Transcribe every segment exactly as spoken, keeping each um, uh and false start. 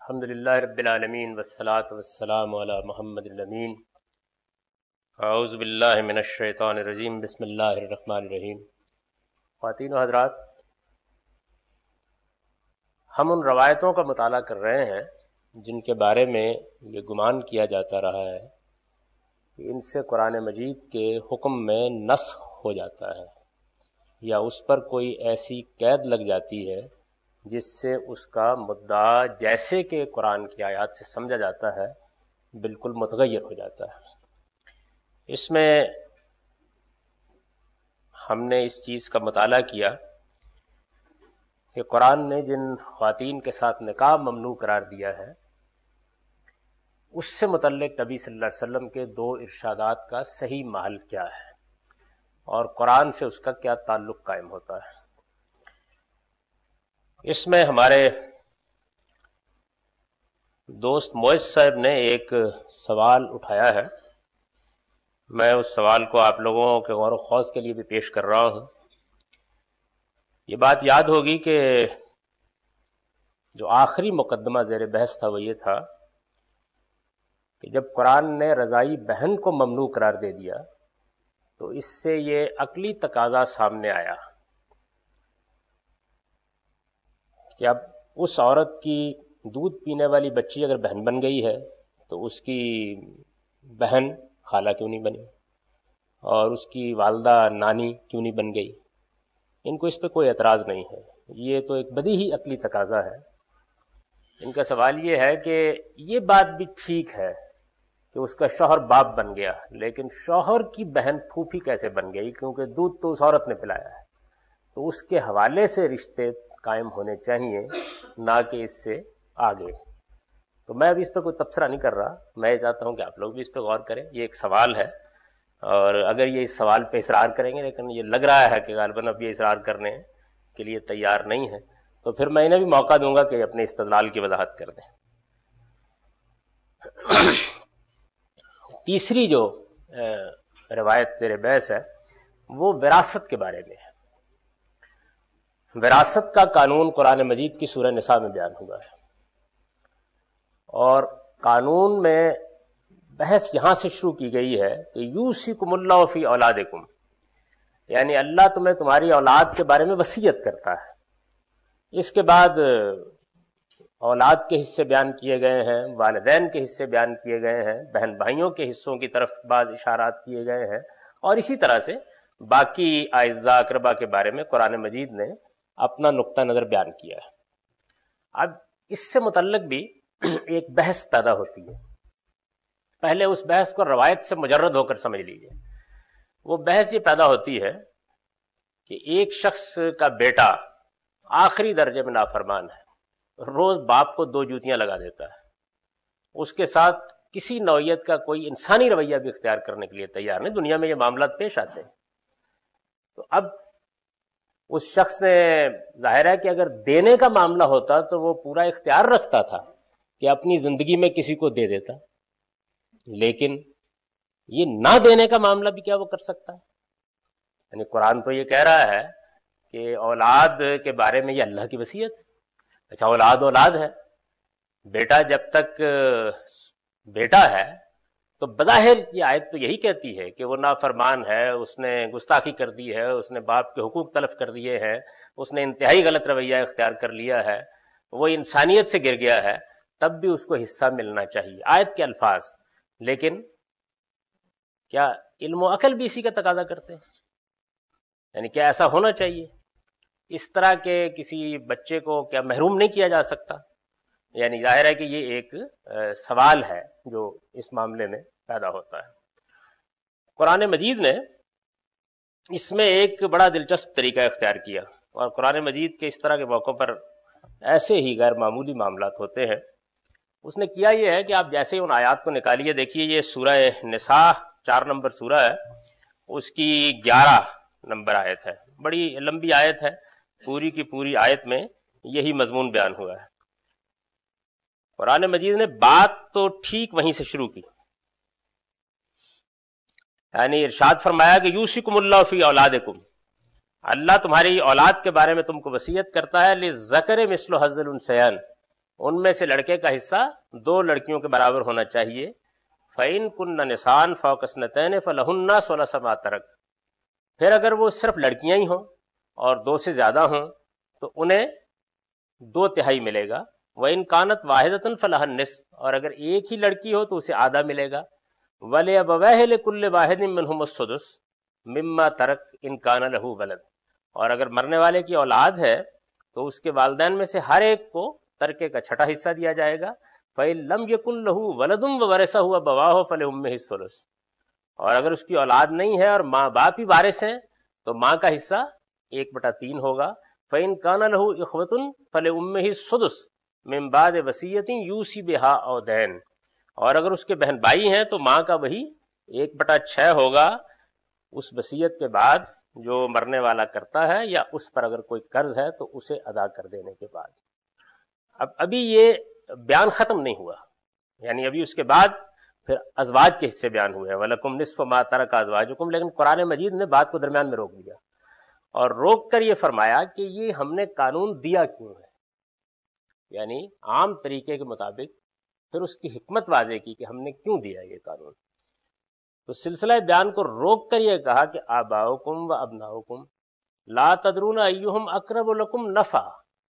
الحمدللہ رب العالمین والصلاة والسلام علی محمد الامین۔ اعوذ باللہ من الشیطان الرجیم، بسم اللہ الرحمن الرحیم۔ خواتین و حضرات، ہم ان روایتوں کا مطالعہ کر رہے ہیں جن کے بارے میں یہ گمان کیا جاتا رہا ہے کہ ان سے قرآن مجید کے حکم میں نسخ ہو جاتا ہے یا اس پر کوئی ایسی قید لگ جاتی ہے جس سے اس کا مدعا جیسے کہ قرآن کی آیات سے سمجھا جاتا ہے بالکل متغیر ہو جاتا ہے۔ اس میں ہم نے اس چیز کا مطالعہ کیا کہ قرآن نے جن خواتین کے ساتھ نکاح ممنوع قرار دیا ہے اس سے متعلق نبی صلی اللہ علیہ وسلم کے دو ارشادات کا صحیح محل کیا ہے اور قرآن سے اس کا کیا تعلق قائم ہوتا ہے۔ اس میں ہمارے دوست معز صاحب نے ایک سوال اٹھایا ہے، میں اس سوال کو آپ لوگوں کے غور و خوض کے لیے بھی پیش کر رہا ہوں۔ یہ بات یاد ہوگی کہ جو آخری مقدمہ زیر بحث تھا وہ یہ تھا کہ جب قرآن نے رضائی بہن کو ممنوع قرار دے دیا تو اس سے یہ عقلی تقاضا سامنے آیا کہ اب اس عورت کی دودھ پینے والی بچی اگر بہن بن گئی ہے تو اس کی بہن خالہ کیوں نہیں بنی اور اس کی والدہ نانی کیوں نہیں بن گئی؟ ان کو اس پہ کوئی اعتراض نہیں ہے، یہ تو ایک بدیہی عقلی تقاضا ہے۔ ان کا سوال یہ ہے کہ یہ بات بھی ٹھیک ہے کہ اس کا شوہر باپ بن گیا، لیکن شوہر کی بہن پھوپھی کیسے بن گئی؟ کیونکہ دودھ تو اس عورت نے پلایا ہے، تو اس کے حوالے سے رشتے قائم ہونے چاہیے، نہ کہ اس سے آگے۔ تو میں ابھی اس پہ کوئی تبصرہ نہیں کر رہا، میں یہ چاہتا ہوں کہ آپ لوگ بھی اس پہ غور کریں۔ یہ ایک سوال ہے اور اگر یہ اس سوال پہ اصرار کریں گے، لیکن یہ لگ رہا ہے کہ غالباً اب یہ اصرار کرنے کے لیے تیار نہیں ہے، تو پھر میں انہیں بھی موقع دوں گا کہ اپنے استدلال کی وضاحت کر دیں۔ تیسری جو روایت زیر بحث ہے وہ وراثت کے بارے میں ہے۔ وراثت کا قانون قرآن مجید کی سورہ نساء میں بیان ہوا ہے، اور قانون میں بحث یہاں سے شروع کی گئی ہے کہ یوصیکم اللہ فی اولادکم، یعنی اللہ تمہیں تمہاری اولاد کے بارے میں وصیت کرتا ہے۔ اس کے بعد اولاد کے حصے بیان کیے گئے ہیں، والدین کے حصے بیان کیے گئے ہیں، بہن بھائیوں کے حصوں کی طرف بعض اشارات کیے گئے ہیں، اور اسی طرح سے باقی اعزاء اقربا کے بارے میں قرآن مجید نے اپنا نقطہ نظر بیان کیا ہے۔ اب اس سے متعلق بھی ایک بحث پیدا ہوتی ہے، پہلے اس بحث کو روایت سے مجرد ہو کر سمجھ لیجئے۔ وہ بحث یہ پیدا ہوتی ہے کہ ایک شخص کا بیٹا آخری درجے میں نافرمان ہے، روز باپ کو دو جوتیاں لگا دیتا ہے، اس کے ساتھ کسی نوعیت کا کوئی انسانی رویہ بھی اختیار کرنے کے لیے تیار نہیں۔ دنیا میں یہ معاملات پیش آتے ہیں۔ تو اب اس شخص نے ظاہر ہے کہ اگر دینے کا معاملہ ہوتا تو وہ پورا اختیار رکھتا تھا کہ اپنی زندگی میں کسی کو دے دیتا، لیکن یہ نہ دینے کا معاملہ بھی کیا وہ کر سکتا ہے؟ یعنی قرآن تو یہ کہہ رہا ہے کہ اولاد کے بارے میں یہ اللہ کی وصیت ہے۔ اچھا، اولاد اولاد ہے، بیٹا جب تک بیٹا ہے تو بظاہر یہ آیت تو یہی کہتی ہے کہ وہ نافرمان ہے، اس نے گستاخی کر دی ہے، اس نے باپ کے حقوق تلف کر دیے ہیں، اس نے انتہائی غلط رویہ اختیار کر لیا ہے، وہ انسانیت سے گر گیا ہے، تب بھی اس کو حصہ ملنا چاہیے، آیت کے الفاظ۔ لیکن کیا علم و عقل بھی اسی کا تقاضا کرتے ہیں؟ یعنی کیا ایسا ہونا چاہیے؟ اس طرح کے کسی بچے کو کیا محروم نہیں کیا جا سکتا؟ یعنی ظاہر ہے کہ یہ ایک سوال ہے جو اس معاملے میں پیدا ہوتا ہے۔ قرآن مجید نے اس میں ایک بڑا دلچسپ طریقہ اختیار کیا، اور قرآن مجید کے اس طرح کے موقعوں پر ایسے ہی غیر معمولی معاملات ہوتے ہیں۔ اس نے کیا یہ ہے کہ آپ جیسے ان آیات کو نکالیے، دیکھیے یہ سورہ نساء چار نمبر سورہ ہے، اس کی گیارہ نمبر آیت ہے، بڑی لمبی آیت ہے، پوری کی پوری آیت میں یہی مضمون بیان ہوا ہے۔ قرآن مجید نے بات تو ٹھیک وہیں سے شروع کی، یعنی ارشاد فرمایا کہ یوصیکم اللہ فی اولادکم، اللہ تمہاری اولاد کے بارے میں تم کو وصیت کرتا ہے، للذکر مثل حظ الانثیین، ان میں سے لڑکے کا حصہ دو لڑکیوں کے برابر ہونا چاہیے. فَإِن كُنَّ نِسَاءً فَوْقَ اثْنَتَيْنِ فَلَهُنَّ ثُلُثُ مَا تَرَكَ. پھر اگر وہ صرف لڑکیاں ہی ہوں اور دو سے زیادہ ہوں تو انہیں دو تہائی ملے گا. وَإِن كَانَتْ وَاحِدَةٌ فَلَهَا النِّصْفُ. اور اگر ایک ہی لڑکی ہو تو اسے آدھا ملے گا. وَلِأَبَوَيْهِ لِكُلِّ واحد مِنْهُمُ السُّدُسُ مِمَّا تَرَكَ إِن كَانَ لَهُ وَلَدٌ. اور اگر مرنے والے کی اولاد ہے تو اس کے والدین میں سے ہر ایک کو ترکے کا چھٹا حصہ دیا جائے گا. فَإِن لَمْ يَكُن لَهُ وَلَدٌ وَوَرِثَهُ أَبَوَاهُ فَلِأُمِّهِ الثُّلُثُ. اور اگر اس کی اولاد نہیں ہے اور ماں باپ ہی وارث ہیں تو ماں کا حصہ ایک بٹا تین ہوگا. فَإِن كَانَ لَهُ إِخْوَةٌ فَلِأُمِّهِ السُّدُسُ مِن بَعْدِ وَصِيَّةٍ يُوصِي بِهَا أَوْ دَيْنٍ. اور اگر اس کے بہن بھائی ہیں تو ماں کا وہی ایک بٹا چھ ہوگا اس وصیت کے بعد جو مرنے والا کرتا ہے یا اس پر اگر کوئی قرض ہے تو اسے ادا کر دینے کے بعد. اب ابھی یہ بیان ختم نہیں ہوا، یعنی ابھی اس کے بعد پھر ازواج کے حصے بیان ہوئے ہیں. وَلَكُمْ نِصْفُ مَا تَرَكَ أَزْوَاجُكُمْ. لیکن قرآن مجید نے بات کو درمیان میں روک دیا اور روک کر یہ فرمایا کہ یہ ہم نے قانون دیا کیوں ہے، یعنی عام طریقے کے مطابق پھر اس کی حکمت واضح کی کہ ہم نے کیوں دیا یہ قانون. تو سلسلہ بیان کو روک کر یہ کہا کہ آباؤکم و ابناؤکم لا تدرون ایہم اقرب لکم نفعا.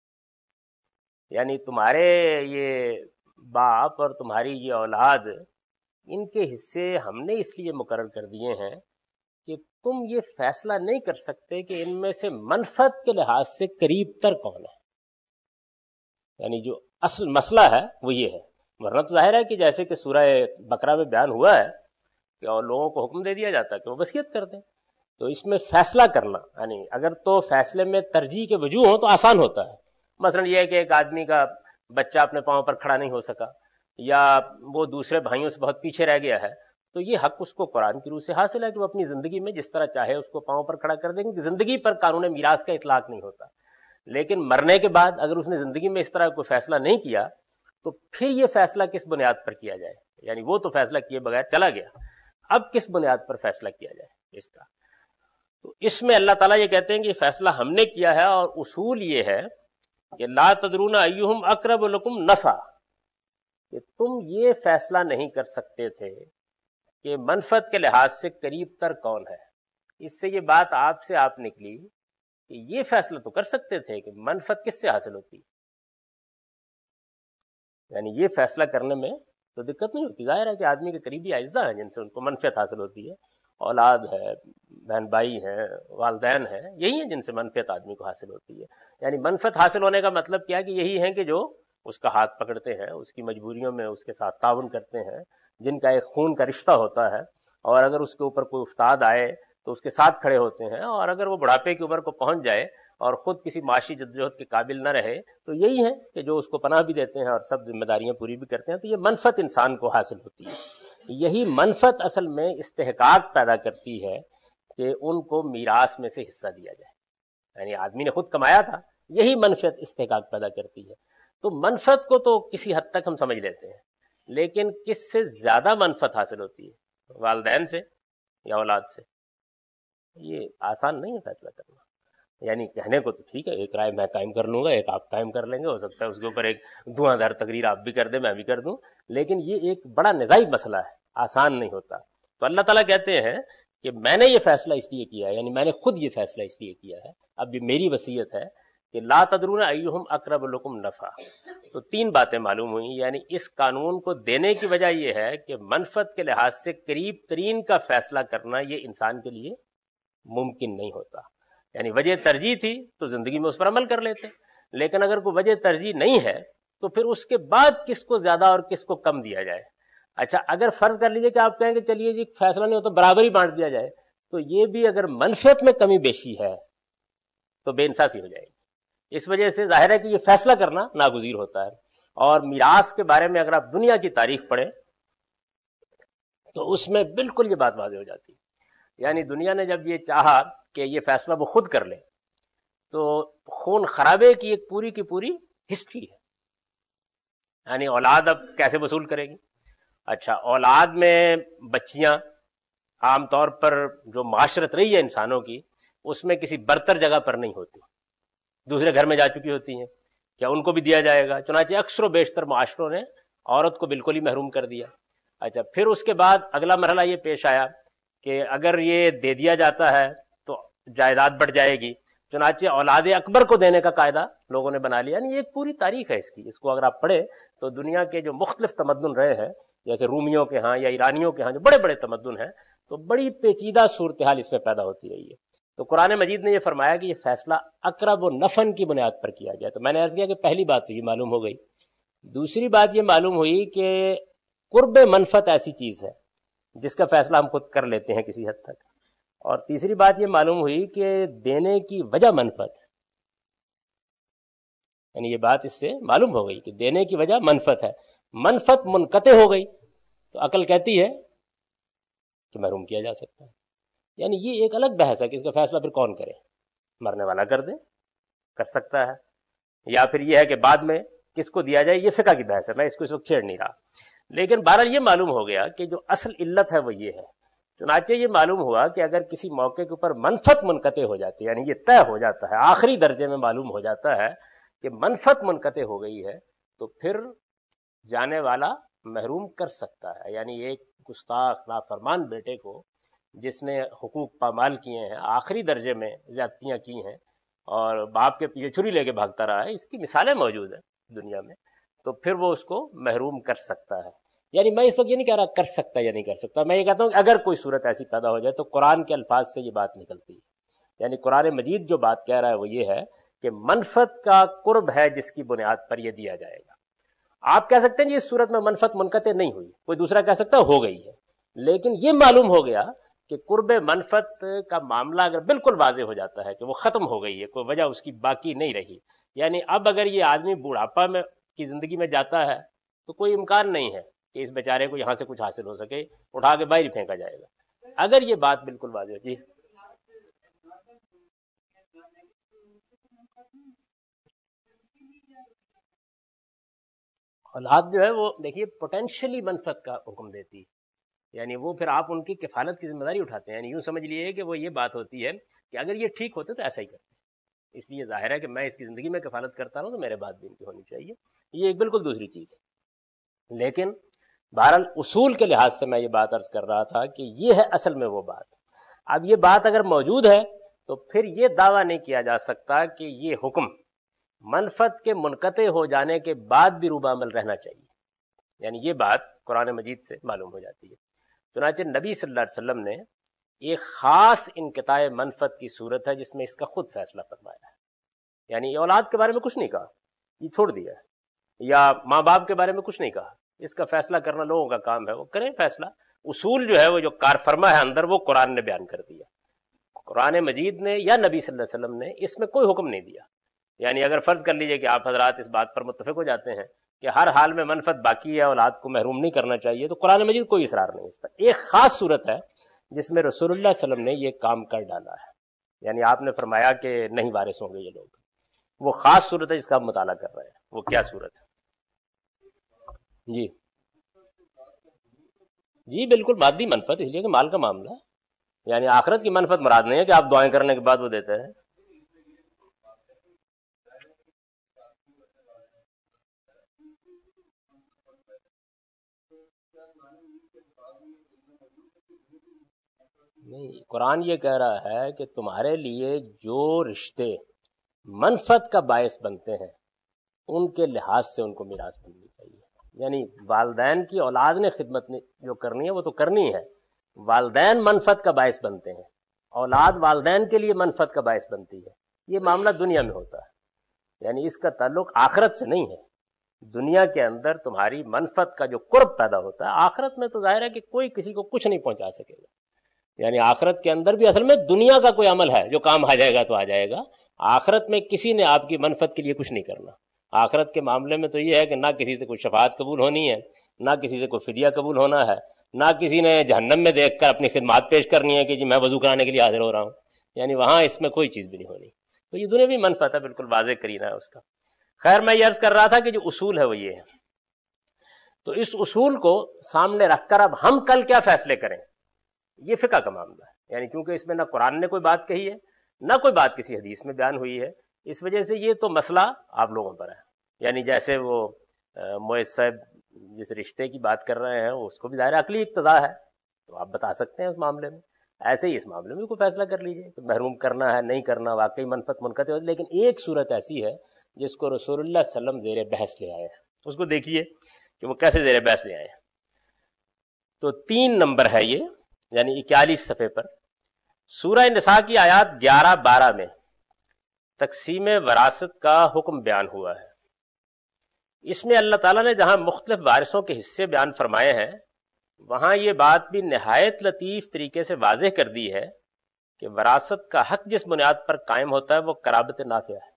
یعنی تمہارے یہ باپ اور تمہاری یہ اولاد، ان کے حصے ہم نے اس لیے مقرر کر دیے ہیں کہ تم یہ فیصلہ نہیں کر سکتے کہ ان میں سے منفعت کے لحاظ سے قریب تر کون ہے. یعنی جو اصل مسئلہ ہے وہ یہ ہے. ورنہ تو ظاہر ہے کہ جیسے کہ سورہ بقرہ میں بیان ہوا ہے کہ اور لوگوں کو حکم دے دیا جاتا ہے کہ وہ وصیت کر دیں. تو اس میں فیصلہ کرنا، یعنی اگر تو فیصلے میں ترجیح کے وجوہ ہوں تو آسان ہوتا ہے. مثلا یہ ہے کہ ایک آدمی کا بچہ اپنے پاؤں پر کھڑا نہیں ہو سکا یا وہ دوسرے بھائیوں سے بہت پیچھے رہ گیا ہے تو یہ حق اس کو قرآن کی روح سے حاصل ہے کہ وہ اپنی زندگی میں جس طرح چاہے اس کو پاؤں پر کھڑا کر دیں گے. زندگی پر قانون میراث کا اطلاق نہیں ہوتا، لیکن مرنے کے بعد اگر اس نے زندگی میں اس طرح کوئی فیصلہ نہیں کیا تو پھر یہ فیصلہ کس بنیاد پر کیا جائے. یعنی وہ تو فیصلہ کیے بغیر چلا گیا، اب کس بنیاد پر فیصلہ کیا جائے اس کا. تو اس میں اللہ تعالیٰ یہ کہتے ہیں کہ یہ فیصلہ ہم نے کیا ہے اور اصول یہ ہے کہ لا تدرون ایہم اقرب لکم نفعا، کہ تم یہ فیصلہ نہیں کر سکتے تھے کہ منفعت کے لحاظ سے قریب تر کون ہے. اس سے یہ بات آپ سے آپ نکلی کہ یہ فیصلہ تو کر سکتے تھے کہ منفعت کس سے حاصل ہوتی ہے. یعنی یہ فیصلہ کرنے میں تو دقت نہیں ہوتی. ظاہر ہے کہ آدمی کے قریبی اعزاء ہیں جن سے ان کو منفعت حاصل ہوتی ہے، اولاد ہے، بہن بھائی ہیں، والدین ہیں، یہی ہیں جن سے منفعت آدمی کو حاصل ہوتی ہے. یعنی منفعت حاصل ہونے کا مطلب کیا ہے کہ یہی ہیں کہ جو اس کا ہاتھ پکڑتے ہیں، اس کی مجبوریوں میں اس کے ساتھ تعاون کرتے ہیں، جن کا ایک خون کا رشتہ ہوتا ہے، اور اگر اس کے اوپر کوئی افتاد آئے تو اس کے ساتھ کھڑے ہوتے ہیں، اور اگر وہ بڑھاپے کی عمر کو پہنچ جائے اور خود کسی معاشی جدوجہد کے قابل نہ رہے تو یہی ہے کہ جو اس کو پناہ بھی دیتے ہیں اور سب ذمہ داریاں پوری بھی کرتے ہیں. تو یہ منفعت انسان کو حاصل ہوتی ہے. یہی منفعت اصل میں استحقاق پیدا کرتی ہے کہ ان کو میراث میں سے حصہ دیا جائے. یعنی آدمی نے خود کمایا تھا، یہی منفعت استحقاق پیدا کرتی ہے. تو منفعت کو تو کسی حد تک ہم سمجھ لیتے ہیں، لیکن کس سے زیادہ منفعت حاصل ہوتی ہے، والدین سے یا اولاد سے؟ یہ آسان نہیں ہے فیصلہ کرنا. یعنی کہنے کو تو ٹھیک ہے، ایک رائے میں قائم کر لوں گا، ایک آپ قائم کر لیں گے، ہو سکتا ہے اس کے اوپر ایک دھواں دھار تقریر آپ بھی کر دیں، میں بھی کر دوں، لیکن یہ ایک بڑا نزاعی مسئلہ ہے، آسان نہیں ہوتا. تو اللہ تعالیٰ کہتے ہیں کہ میں نے یہ فیصلہ اس لیے کیا ہے، یعنی میں نے خود یہ فیصلہ اس لیے کیا ہے. اب یہ میری وصیت ہے کہ لا تدرون ایہم اقرب لکم نفعا. تو تین باتیں معلوم ہوئیں. یعنی اس قانون کو دینے کی وجہ یہ ہے کہ منفعت کے لحاظ سے قریب ترین کا فیصلہ کرنا یہ انسان کے لیے ممکن نہیں ہوتا. یعنی وجہ ترجیح تھی تو زندگی میں اس پر عمل کر لیتے، لیکن اگر کوئی وجہ ترجیح نہیں ہے تو پھر اس کے بعد کس کو زیادہ اور کس کو کم دیا جائے. اچھا اگر فرض کر لیجئے کہ آپ کہیں کہ چلیے جی فیصلہ نہیں ہوتا برابر ہی بانٹ دیا جائے، تو یہ بھی اگر منفعت میں کمی بیشی ہے تو بے انصافی ہو جائے گی. اس وجہ سے ظاہر ہے کہ یہ فیصلہ کرنا ناگزیر ہوتا ہے. اور میراث کے بارے میں اگر آپ دنیا کی تاریخ پڑھیں تو اس میں بالکل یہ بات واضح ہو جاتی ہے. یعنی دنیا نے جب یہ چاہا کہ یہ فیصلہ وہ خود کر لے تو خون خرابے کی ایک پوری کی پوری ہسٹری ہے. یعنی اولاد اب کیسے وصول کرے گی؟ اچھا اولاد میں بچیاں عام طور پر جو معاشرت رہی ہے انسانوں کی، اس میں کسی برتر جگہ پر نہیں ہوتی، دوسرے گھر میں جا چکی ہوتی ہیں. کیا ان کو بھی دیا جائے گا؟ چنانچہ اکثر و بیشتر معاشروں نے عورت کو بالکل ہی محروم کر دیا۔ اچھا، پھر اس کے بعد اگلا مرحلہ یہ پیش آیا کہ اگر یہ دے دیا جاتا ہے تو جائیداد بڑھ جائے گی، چنانچہ اولاد اکبر کو دینے کا قاعدہ لوگوں نے بنا لیا۔ یعنی ایک پوری تاریخ ہے اس کی، اس کو اگر آپ پڑھیں تو دنیا کے جو مختلف تمدن رہے ہیں، جیسے رومیوں کے ہاں یا ایرانیوں کے ہاں جو بڑے بڑے تمدن ہیں، تو بڑی پیچیدہ صورتحال اس میں پیدا ہوتی رہی ہے۔ تو قرآن مجید نے یہ فرمایا کہ یہ فیصلہ اقرب و نفن کی بنیاد پر کیا گیا۔ تو میں نے عرض کیا کہ پہلی بات تو یہ معلوم ہو گئی۔ دوسری بات یہ معلوم ہوئی کہ قرب منفعت ایسی چیز ہے جس کا فیصلہ ہم خود کر لیتے ہیں کسی حد تک۔ اور تیسری بات یہ معلوم ہوئی کہ دینے کی وجہ منفعت ہے، یعنی یہ بات اس سے معلوم ہو گئی کہ دینے کی وجہ منفعت ہے۔ منفعت منقطع ہو گئی تو عقل کہتی ہے کہ محروم کیا جا سکتا ہے۔ یعنی یہ ایک الگ بحث ہے کہ اس کا فیصلہ پھر کون کرے، مرنے والا کر دے، کر سکتا ہے، یا پھر یہ ہے کہ بعد میں کس کو دیا جائے، یہ فقہ کی بحث ہے، میں اس کو اس وقت چھیڑ نہیں رہا۔ لیکن بہرحال یہ معلوم ہو گیا کہ جو اصل علت ہے وہ یہ ہے۔ چنانچہ یہ معلوم ہوا کہ اگر کسی موقع کے اوپر منفعت منقطع ہو جاتی ہے، یعنی یہ طے ہو جاتا ہے، آخری درجے میں معلوم ہو جاتا ہے کہ منفعت منقطع ہو گئی ہے، تو پھر جانے والا محروم کر سکتا ہے۔ یعنی ایک گستاخ نافرمان بیٹے کو جس نے حقوق پامال کیے ہیں، آخری درجے میں زیادتیاں کی ہیں اور باپ کے پیچھے چھری لے کے بھاگتا رہا ہے، اس کی مثالیں موجود ہیں دنیا میں، تو پھر وہ اس کو محروم کر سکتا ہے۔ یعنی میں اس وقت یہ نہیں کہہ رہا کر سکتا یا نہیں کر سکتا، میں یہ کہتا ہوں کہ اگر کوئی صورت ایسی پیدا ہو جائے تو قرآن کے الفاظ سے یہ بات نکلتی ہے۔ یعنی قرآن مجید جو بات کہہ رہا ہے وہ یہ ہے کہ منفعت کا قرب ہے جس کی بنیاد پر یہ دیا جائے گا۔ آپ کہہ سکتے ہیں جی اس صورت میں منفعت منقطع نہیں ہوئی، کوئی دوسرا کہہ سکتا ہو گئی ہے، لیکن یہ معلوم ہو گیا کہ قرب منفعت کا معاملہ اگر بالکل واضح ہو جاتا ہے کہ وہ ختم ہو گئی ہے، کوئی وجہ اس کی باقی نہیں رہی، یعنی اب اگر یہ آدمی بوڑھاپا میں کی زندگی میں جاتا ہے تو کوئی امکان نہیں ہے کہ اس بیچارے کو یہاں سے کچھ حاصل ہو سکے، اٹھا کے باہر ہی پھینکا جائے گا۔ اگر یہ بات بالکل واضح ہوتی ہے، اولاد جو ہے وہ دیکھیے پوٹینشلی منفعت کا حکم دیتی ہے، یعنی وہ پھر آپ ان کی کفالت کی ذمہ داری اٹھاتے ہیں۔ یعنی یوں سمجھ لیے کہ وہ یہ بات ہوتی ہے کہ اگر یہ ٹھیک ہوتے تو ایسا ہی کرتے، اس لیے ظاہر ہے کہ میں اس کی زندگی میں کفالت کرتا ہوں تو میرے بعد بھی ان کی ہونی چاہیے، یہ ایک بالکل دوسری چیز ہے۔ لیکن بہرحال اصول کے لحاظ سے میں یہ بات عرض کر رہا تھا کہ یہ ہے اصل میں وہ بات۔ اب یہ بات اگر موجود ہے تو پھر یہ دعویٰ نہیں کیا جا سکتا کہ یہ حکم منفعت کے منقطع ہو جانے کے بعد بھی روبہ عمل رہنا چاہیے، یعنی یہ بات قرآن مجید سے معلوم ہو جاتی ہے۔ چنانچہ نبی صلی اللہ علیہ وسلم نے ایک خاص انقطاع منفعت کی صورت ہے جس میں اس کا خود فیصلہ فرمایا ہے، یعنی اولاد کے بارے میں کچھ نہیں کہا، یہ چھوڑ دیا ہے، یا ماں باپ کے بارے میں کچھ نہیں کہا، اس کا فیصلہ کرنا لوگوں کا کام ہے، وہ کریں فیصلہ۔ اصول جو ہے وہ جو کار فرما ہے اندر وہ قرآن نے بیان کر دیا، قرآن مجید نے یا نبی صلی اللہ علیہ وسلم نے اس میں کوئی حکم نہیں دیا۔ یعنی اگر فرض کر لیجئے کہ آپ حضرات اس بات پر متفق ہو جاتے ہیں کہ ہر حال میں منفعت باقی ہے، اولاد کو محروم نہیں کرنا چاہیے، تو قرآن مجید کوئی اصرار نہیں اس پر۔ ایک خاص صورت ہے جس میں رسول اللہ صلی اللہ علیہ وسلم نے یہ کام کر ڈالا ہے، یعنی آپ نے فرمایا کہ نہیں وارث ہوں گے یہ لوگ، وہ خاص صورت ہے جس کا آپ مطالعہ کر رہے ہیں، وہ کیا صورت ہے؟ جی جی بالکل مادی منفعت، اس لیے کہ مال کا معاملہ ہے، یعنی آخرت کی منفعت مراد نہیں ہے کہ آپ دعائیں کرنے کے بعد وہ دیتے ہیں۔ نہیں، قرآن یہ کہہ رہا ہے کہ تمہارے لیے جو رشتے منفعت کا باعث بنتے ہیں ان کے لحاظ سے ان کو میراث ملنی چاہیے۔ یعنی والدین کی اولاد نے خدمت جو کرنی ہے وہ تو کرنی ہے، والدین منفعت کا باعث بنتے ہیں، اولاد والدین کے لیے منفعت کا باعث بنتی ہے، یہ معاملہ دنیا میں ہوتا ہے، یعنی اس کا تعلق آخرت سے نہیں ہے۔ دنیا کے اندر تمہاری منفعت کا جو قرب پیدا ہوتا ہے، آخرت میں تو ظاہر ہے کہ کوئی کسی کو کچھ نہیں پہنچا سکے گا، یعنی آخرت کے اندر بھی اصل میں دنیا کا کوئی عمل ہے جو کام آ جائے گا تو آ جائے گا، آخرت میں کسی نے آپ کی منفعت کے لیے کچھ نہیں کرنا۔ آخرت کے معاملے میں تو یہ ہے کہ نہ کسی سے کوئی شفاعت قبول ہونی ہے، نہ کسی سے کوئی فدیہ قبول ہونا ہے، نہ کسی نے جہنم میں دیکھ کر اپنی خدمات پیش کرنی ہے کہ جی میں وضو کرانے کے لیے حاضر ہو رہا ہوں، یعنی وہاں اس میں کوئی چیز بھی نہیں ہونی۔ تو یہ دنیا بھی منفعت ہے، بالکل واضح کرینہ ہے اس کا۔ خیر میں یہ عرض کر رہا تھا کہ جو اصول ہے وہ یہ ہے، تو اس اصول کو سامنے رکھ کر اب ہم کل کیا فیصلے کریں، یہ فقہ کا معاملہ ہے، یعنی کیونکہ اس میں نہ قرآن نے کوئی بات کہی ہے نہ کوئی بات کسی حدیث میں بیان ہوئی ہے، اس وجہ سے یہ تو مسئلہ آپ لوگوں پر ہے۔ یعنی جیسے وہ مویز صاحب جس رشتے کی بات کر رہے ہیں اس کو بھی ظاہر عقلی اقتضا ہے، تو آپ بتا سکتے ہیں اس معاملے میں، ایسے ہی اس معاملے میں کوئی فیصلہ کر لیجئے کہ محروم کرنا ہے نہیں کرنا، واقعی منفعت منقطع ہوتی. لیکن ایک صورت ایسی ہے جس کو رسول اللہ صلی اللہ علیہ وسلم زیر بحث لے آئے ہیں، اس کو دیکھیے کہ وہ کیسے زیر بحث لے آئے ہیں. تو تین نمبر ہے یہ، یعنی اکیالیس صفحے پر سورہ نساء کی آیات گیارہ بارہ میں تقسیم وراثت کا حکم بیان ہوا ہے. اس میں اللہ تعالیٰ نے جہاں مختلف وارثوں کے حصے بیان فرمائے ہیں، وہاں یہ بات بھی نہایت لطیف طریقے سے واضح کر دی ہے کہ وراثت کا حق جس بنیاد پر قائم ہوتا ہے وہ قرابت نافع ہے.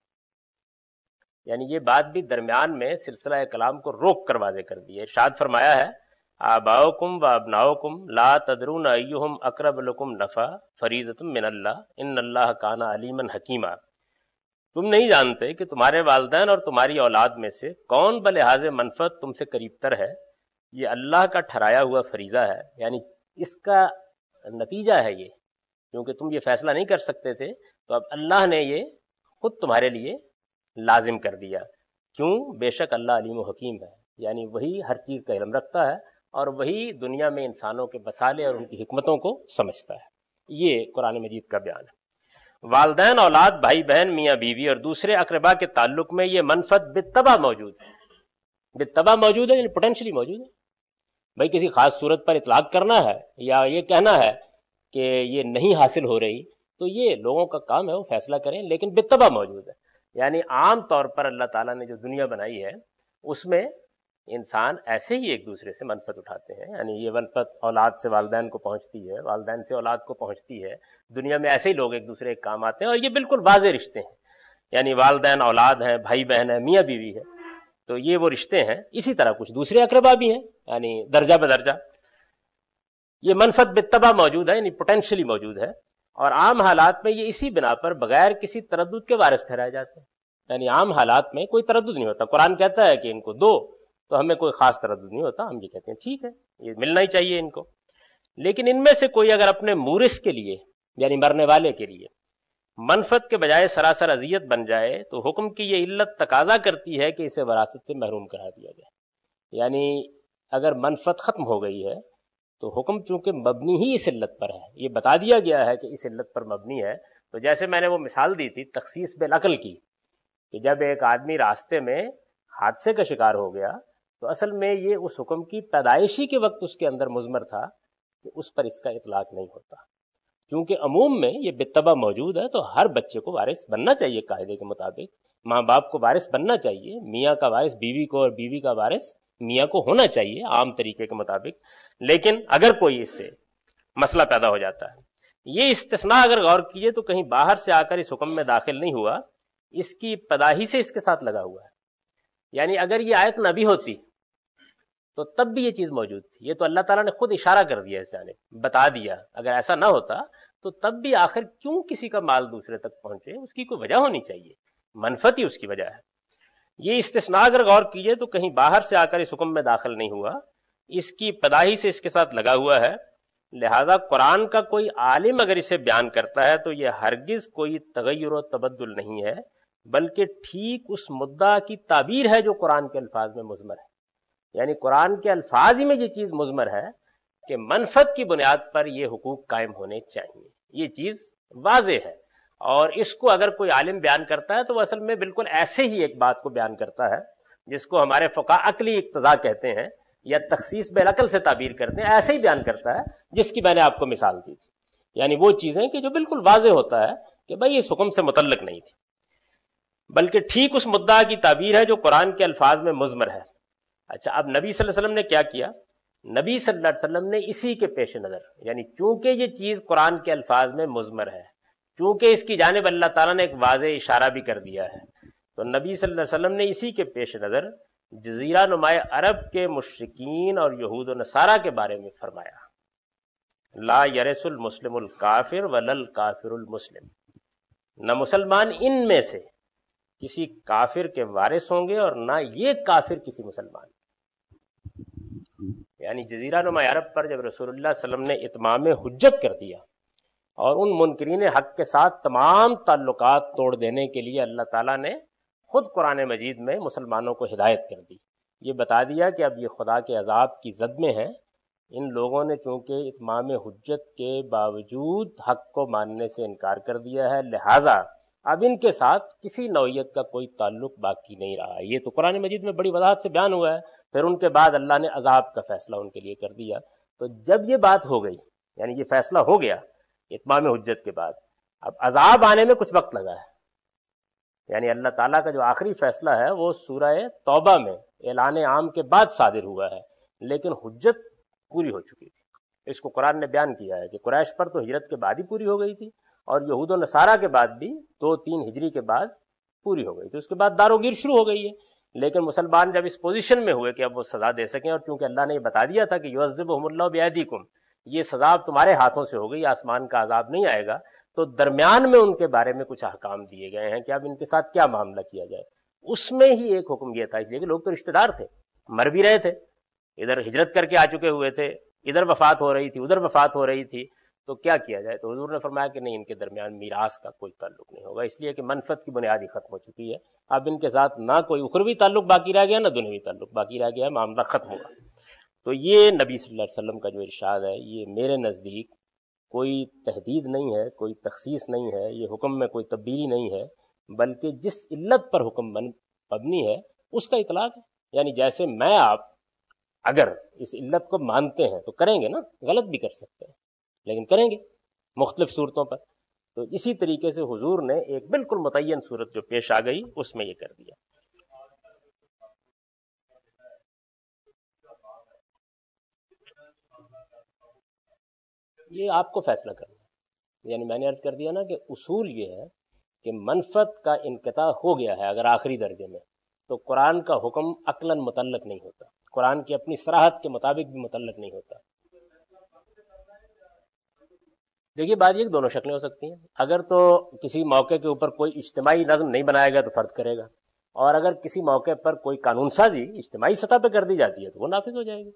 یعنی یہ بات بھی درمیان میں سلسلہ کلام کو روک کر واضح کر دی ہے. ارشاد فرمایا ہے آباؤکم و ابناؤکم لا تدرون ایہم اقرب لکم نفع فریضۃ من اللہ ان اللہ کان علیما حکیما. تم نہیں جانتے کہ تمہارے والدین اور تمہاری اولاد میں سے کون بلحاظ منفعت تم سے قریب تر ہے، یہ اللہ کا ٹھہرایا ہوا فریضہ ہے. یعنی اس کا نتیجہ ہے یہ، کیونکہ تم یہ فیصلہ نہیں کر سکتے تھے تو اب اللہ نے یہ خود تمہارے لیے لازم کر دیا. کیوں؟ بے شک اللہ علیم و حکیم ہے، یعنی وہی ہر چیز کا علم رکھتا ہے اور وہی دنیا میں انسانوں کے مسالے اور ان کی حکمتوں کو سمجھتا ہے. یہ قرآن مجید کا بیان ہے. والدین، اولاد، بھائی بہن، میاں بیوی اور دوسرے اقربا کے تعلق میں یہ منفعت بالطبع موجود ہے. بالطبع موجود ہے یعنی پوٹینشلی موجود ہے. بھائی کسی خاص صورت پر اطلاق کرنا ہے یا یہ کہنا ہے کہ یہ نہیں حاصل ہو رہی تو یہ لوگوں کا کام ہے، وہ فیصلہ کریں، لیکن بالطبع موجود ہے. یعنی عام طور پر اللہ تعالیٰ نے جو دنیا بنائی ہے اس میں انسان ایسے ہی ایک دوسرے سے منفعت اٹھاتے ہیں. یعنی یہ منفعت اولاد سے والدین کو پہنچتی ہے، والدین سے اولاد کو پہنچتی ہے. دنیا میں ایسے ہی لوگ ایک دوسرے کے کام آتے ہیں اور یہ بالکل واضح رشتے ہیں. یعنی والدین اولاد ہیں، بھائی بہن ہیں، میاں بیوی ہے، تو یہ وہ رشتے ہیں. اسی طرح کچھ دوسرے اقربا بھی ہیں، یعنی درجہ بدرجہ. یہ منفعت بالطبع موجود ہے، یعنی پوٹینشلی موجود ہے، اور عام حالات میں یہ اسی بنا پر بغیر کسی تردد کے وارث ٹھہرائے جاتے ہیں. یعنی عام حالات میں کوئی تردد نہیں ہوتا. قرآن کہتا ہے کہ ان کو دو، تو ہمیں کوئی خاص تردد نہیں ہوتا، ہم یہ کہتے ہیں ٹھیک ہے یہ ملنا ہی چاہیے ان کو. لیکن ان میں سے کوئی اگر اپنے مورث کے لیے یعنی مرنے والے کے لیے منفعت کے بجائے سراسر اذیت بن جائے تو حکم کی یہ علت تقاضا کرتی ہے کہ اسے وراثت سے محروم کرا دیا جائے. یعنی اگر منفعت ختم ہو گئی ہے تو حکم چونکہ مبنی ہی اس علت پر ہے، یہ بتا دیا گیا ہے کہ اس علت پر مبنی ہے. تو جیسے میں نے وہ مثال دی تھی تخصیص بالعقل کی، کہ جب ایک آدمی راستے میں حادثے کا شکار ہو گیا تو اصل میں یہ اس حکم کی پیدائشی کے وقت اس کے اندر مضمر تھا کہ اس پر اس کا اطلاق نہیں ہوتا. چونکہ عموم میں یہ بالطبع موجود ہے تو ہر بچے کو وارث بننا چاہیے قاعدے کے مطابق، ماں باپ کو وارث بننا چاہیے، میاں کا وارث بیوی کو اور بیوی کا وارث میاں کو ہونا چاہیے عام طریقے کے مطابق. لیکن اگر کوئی اس سے مسئلہ پیدا ہو جاتا ہے، یہ استثناء اگر غور کیجئے تو کہیں باہر سے آ کر اس حکم میں داخل نہیں ہوا، اس کی ابتدائی سے اس کے ساتھ لگا ہوا ہے. یعنی اگر یہ آیت نہ بھی ہوتی تو تب بھی یہ چیز موجود تھی. یہ تو اللہ تعالیٰ نے خود اشارہ کر دیا، اس جانب بتا دیا. اگر ایسا نہ ہوتا تو تب بھی آخر کیوں کسی کا مال دوسرے تک پہنچے، اس کی کوئی وجہ ہونی چاہیے، منفعت ہی اس کی وجہ ہے. یہ استثناء اگر غور کیجئے تو کہیں باہر سے آ کر اس حکم میں داخل نہیں ہوا، اس کی ابتدائی سے اس کے ساتھ لگا ہوا ہے. لہذا قرآن کا کوئی عالم اگر اسے بیان کرتا ہے تو یہ ہرگز کوئی تغیر و تبدل نہیں ہے، بلکہ ٹھیک اس مدعا کی تعبیر ہے جو قرآن کے الفاظ میں مضمر ہے. یعنی قرآن کے الفاظ ہی میں یہ چیز مضمر ہے کہ منفعت کی بنیاد پر یہ حقوق قائم ہونے چاہیے. یہ چیز واضح ہے، اور اس کو اگر کوئی عالم بیان کرتا ہے تو وہ اصل میں بالکل ایسے ہی ایک بات کو بیان کرتا ہے جس کو ہمارے فقہا عقلی اقتضا کہتے ہیں یا تخصیص بالعقل سے تعبیر کرتے ہیں. ایسے ہی بیان کرتا ہے جس کی میں نے آپ کو مثال دی تھی. یعنی وہ چیزیں کہ جو بالکل واضح ہوتا ہے کہ بھائی اس حکم سے متعلق نہیں تھی، بلکہ ٹھیک اس مدعا کی تعبیر ہے جو قرآن کے الفاظ میں مضمر ہے. اچھا، اب نبی صلی اللہ علیہ وسلم نے کیا کیا؟ نبی صلی اللہ علیہ وسلم نے اسی کے پیش نظر، یعنی چونکہ یہ چیز قرآن کے الفاظ میں مضمر ہے، چونکہ اس کی جانب اللہ تعالیٰ نے ایک واضح اشارہ بھی کر دیا ہے، تو نبی صلی اللہ علیہ وسلم نے اسی کے پیش نظر جزیرہ نماء عرب کے مشرکین اور یہود و نصارہ کے بارے میں فرمایا، لا یرث المسلم الکافر ولا الکافر المسلم، نہ مسلمان ان میں سے کسی کافر کے وارث ہوں گے اور نہ یہ کافر کسی مسلمان. یعنی جزیرہ نما عرب پر جب رسول اللہ صلی اللہ علیہ وسلم نے اتمام حجت کر دیا اور ان منکرین حق کے ساتھ تمام تعلقات توڑ دینے کے لیے اللہ تعالیٰ نے خود قرآن مجید میں مسلمانوں کو ہدایت کر دی، یہ بتا دیا کہ اب یہ خدا کے عذاب کی زد میں ہیں، ان لوگوں نے چونکہ اتمام حجت کے باوجود حق کو ماننے سے انکار کر دیا ہے، لہٰذا اب ان کے ساتھ کسی نوعیت کا کوئی تعلق باقی نہیں رہا۔ یہ تو قرآن مجید میں بڑی وضاحت سے بیان ہوا ہے۔ پھر ان کے بعد اللہ نے عذاب کا فیصلہ ان کے لیے کر دیا۔ تو جب یہ بات ہو گئی، یعنی یہ فیصلہ ہو گیا اتمام حجت کے بعد، اب عذاب آنے میں کچھ وقت لگا ہے، یعنی اللہ تعالیٰ کا جو آخری فیصلہ ہے وہ سورہ توبہ میں اعلان عام کے بعد صادر ہوا ہے، لیکن حجت پوری ہو چکی تھی۔ اس کو قرآن نے بیان کیا ہے کہ قریش پر تو ہجرت کے بعد ہی پوری ہو گئی تھی، اور یہود و نصارہ کے بعد بھی دو تین ہجری کے بعد پوری ہو گئی تھی، اس کے بعد دار و گیر شروع ہو گئی ہے۔ لیکن مسلمان جب اس پوزیشن میں ہوئے کہ اب وہ سزا دے سکیں، اور چونکہ اللہ نے یہ بتا دیا تھا کہ یعذبہم اللہ بایدیکم، یہ سزا اب تمہارے ہاتھوں سے ہو گئی، آسمان کا عذاب نہیں آئے گا، تو درمیان میں ان کے بارے میں کچھ احکام دیے گئے ہیں کہ اب ان کے ساتھ کیا معاملہ کیا جائے۔ اس میں ہی ایک حکم یہ تھا، اس لیے کہ لوگ تو رشتہ دار تھے، مر بھی رہے تھے، ادھر ہجرت کر کے آ چکے ہوئے تھے، ادھر وفات ہو رہی تھی، ادھر وفات ہو رہی تھی، تو کیا کیا جائے؟ تو حضور نے فرمایا کہ نہیں، ان کے درمیان میراث کا کوئی تعلق نہیں ہوگا، اس لیے کہ منفعت کی بنیادی ختم ہو چکی ہے، اب ان کے ساتھ نہ کوئی اخروی تعلق باقی رہ گیا، نہ دنیوی تعلق باقی رہ گیا، معاملہ ختم ہوا۔ تو یہ نبی صلی اللہ علیہ وسلم کا جو ارشاد ہے، یہ میرے نزدیک کوئی تحدید نہیں ہے، کوئی تخصیص نہیں ہے، یہ حکم میں کوئی تبدیلی نہیں ہے، بلکہ جس علت پر حکم مبنی ہے اس کا اطلاق ہے۔ یعنی جیسے میں آپ اگر اس علت کو مانتے ہیں تو کریں گے نا، غلط بھی کر سکتے ہیں لیکن کریں گے مختلف صورتوں پر، تو اسی طریقے سے حضور نے ایک بالکل متعین صورت جو پیش آ گئی اس میں یہ کر دیا۔ یہ آپ کو فیصلہ کرنا ہے، یعنی میں نے عرض کر دیا نا کہ اصول یہ ہے کہ منفعت کا انقطاع ہو گیا ہے اگر آخری درجے میں، تو قرآن کا حکم عقلاً متعلق نہیں ہوتا، قرآن کی اپنی صراحت کے مطابق بھی متعلق نہیں ہوتا۔ دیکھیے بات یہ کہ دونوں شکلیں ہو سکتی ہیں، اگر تو کسی موقع کے اوپر کوئی اجتماعی نظم نہیں بنایا گیا تو فرد کرے گا، اور اگر کسی موقع پر کوئی قانون سازی اجتماعی سطح پہ کر دی جاتی ہے تو وہ نافذ ہو جائے گی۔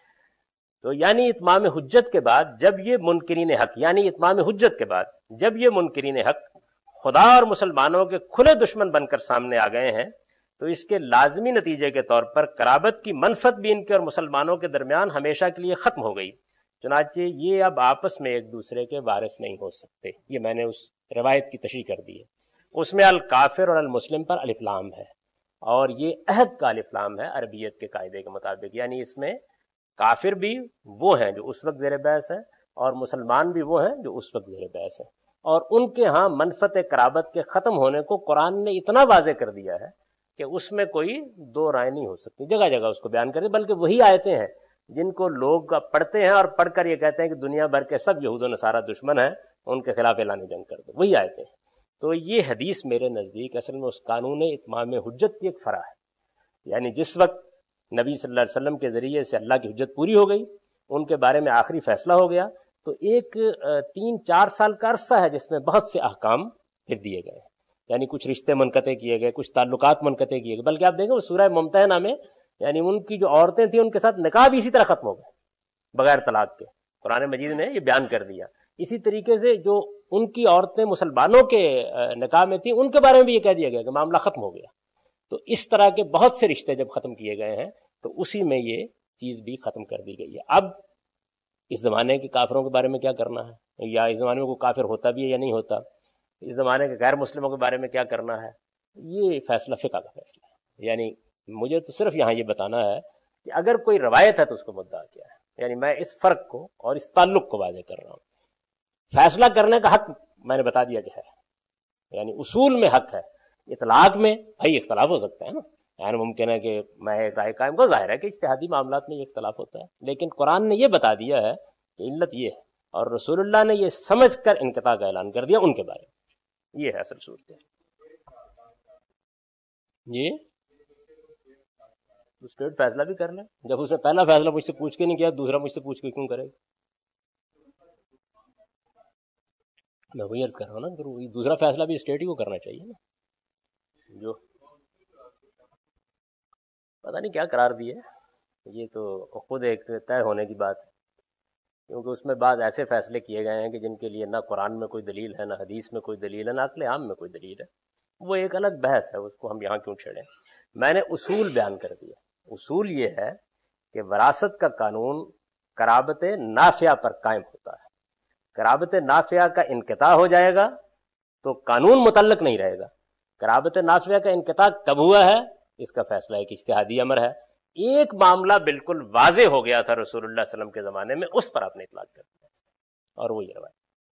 تو یعنی اتمام حجت کے بعد جب یہ منکرین حق، یعنی اتمام حجت کے بعد جب یہ منکرین حق خدا اور مسلمانوں کے کھلے دشمن بن کر سامنے آ گئے ہیں، تو اس کے لازمی نتیجے کے طور پر قرابت کی منفعت بھی ان کے اور مسلمانوں کے درمیان ہمیشہ کے لیے ختم ہو گئی، چنانچہ یہ اب آپس میں ایک دوسرے کے وارث نہیں ہو سکتے۔ یہ میں نے اس روایت کی تشریح کر دی ہے، اس میں الکافر اور المسلم پر الف لام ہے، اور یہ عہد کا الف لام ہے عربیت کے قاعدے کے مطابق، یعنی اس میں کافر بھی وہ ہیں جو اس وقت زیر بحث ہیں، اور مسلمان بھی وہ ہیں جو اس وقت زیر بحث ہیں، اور ان کے ہاں منفعت قرابت کے ختم ہونے کو قرآن نے اتنا واضح کر دیا ہے کہ اس میں کوئی دو رائے نہیں ہو سکتی، جگہ جگہ اس کو بیان کر دیا، بلکہ وہی آیتیں ہیں جن کو لوگ پڑھتے ہیں اور پڑھ کر یہ کہتے ہیں کہ دنیا بھر کے سب یہود و نصارہ دشمن ہیں، ان کے خلاف اعلان جنگ کر دو، وہی آیتیں ہیں۔ تو یہ حدیث میرے نزدیک اصل میں اس قانون اتمام حجت کی ایک فرع ہے، یعنی جس وقت نبی صلی اللہ علیہ وسلم کے ذریعے سے اللہ کی حجت پوری ہو گئی، ان کے بارے میں آخری فیصلہ ہو گیا، تو ایک تین چار سال کا عرصہ ہے جس میں بہت سے احکام پھر دیے گئے، یعنی کچھ رشتے منقطع کیے گئے، کچھ تعلقات منقطع کیے گئے، بلکہ آپ دیکھیں وہ سورہ ممتحنہ میں یعنی ان کی جو عورتیں تھیں ان کے ساتھ نکاح بھی اسی طرح ختم ہو گئے بغیر طلاق کے، قرآن مجید نے یہ بیان کر دیا۔ اسی طریقے سے جو ان کی عورتیں مسلمانوں کے نکاح میں تھیں ان کے بارے میں بھی یہ کہہ دیا گیا کہ معاملہ ختم ہو گیا۔ تو اس طرح کے بہت سے رشتے جب ختم کیے گئے ہیں تو اسی میں یہ چیز بھی ختم کر دی گئی ہے۔ اب اس زمانے کے کافروں کے بارے میں کیا کرنا ہے، یا اس زمانے میں کوئی کافر ہوتا بھی ہے یا نہیں ہوتا، اس زمانے کے غیر مسلموں کے بارے میں کیا کرنا ہے، یہ فیصلہ فقہ کا فیصلہ ہے۔ یعنی مجھے تو صرف یہاں یہ بتانا ہے کہ اگر کوئی روایت ہے تو اس کو مدعا کیا ہے، یعنی میں اس فرق کو اور اس تعلق کو واضح کر رہا ہوں۔ فیصلہ کرنے کا حق میں نے بتا دیا کہ ہے، یعنی اصول میں حق ہے، اطلاق میں بھائی اختلاف ہو سکتا ہے نا، یعنی ممکن ہے کہ میں ایک رائے قائم کو، ظاہر ہے کہ اجتہادی معاملات میں یہ اختلاف ہوتا ہے، لیکن قرآن نے یہ بتا دیا ہے کہ علت یہ ہے، اور رسول اللہ نے یہ سمجھ کر انقطاع کا اعلان کر دیا ان کے بارے میں۔ یہ ہے اصل صورت ہے۔ یہ اسٹیٹ فیصلہ بھی کر لیں، جب اس نے پہلا فیصلہ مجھ سے پوچھ کے نہیں کیا دوسرا مجھ سے پوچھ کے کیوں کرے گا؟ میں وہی عرض کر رہا ہوں نا، پھر دوسرا فیصلہ بھی اسٹیٹ ہی کو کرنا چاہیے نا، جو پتہ نہیں کیا قرار دی ہے، یہ تو خود ایک طے ہونے کی بات ہے، کیونکہ اس میں بعض ایسے فیصلے کیے گئے ہیں کہ جن کے لیے نہ قرآن میں کوئی دلیل ہے، نہ حدیث میں کوئی دلیل ہے، نہ عقل عام میں کوئی دلیل ہے۔ وہ ایک الگ بحث ہے، اس کو ہم یہاں کیوں چھیڑیں. میں نے اصول بیان کر دیا. اصول یہ ہے کہ وراثت کا قانون قرابت نافعہ پر قائم ہوتا ہے. قرابت نافعہ کا انقطاع ہو جائے گا تو قانون متعلق نہیں رہے گا. قرابت نافعہ کا انقطاع کب ہوا ہے اس کا فیصلہ ایک اجتہادی امر ہے. ایک معاملہ بالکل واضح ہو گیا تھا رسول اللہ صلی اللہ علیہ وسلم کے زمانے میں، اس پر آپ نے اطلاق کر دیا اور وہ یہ روایت.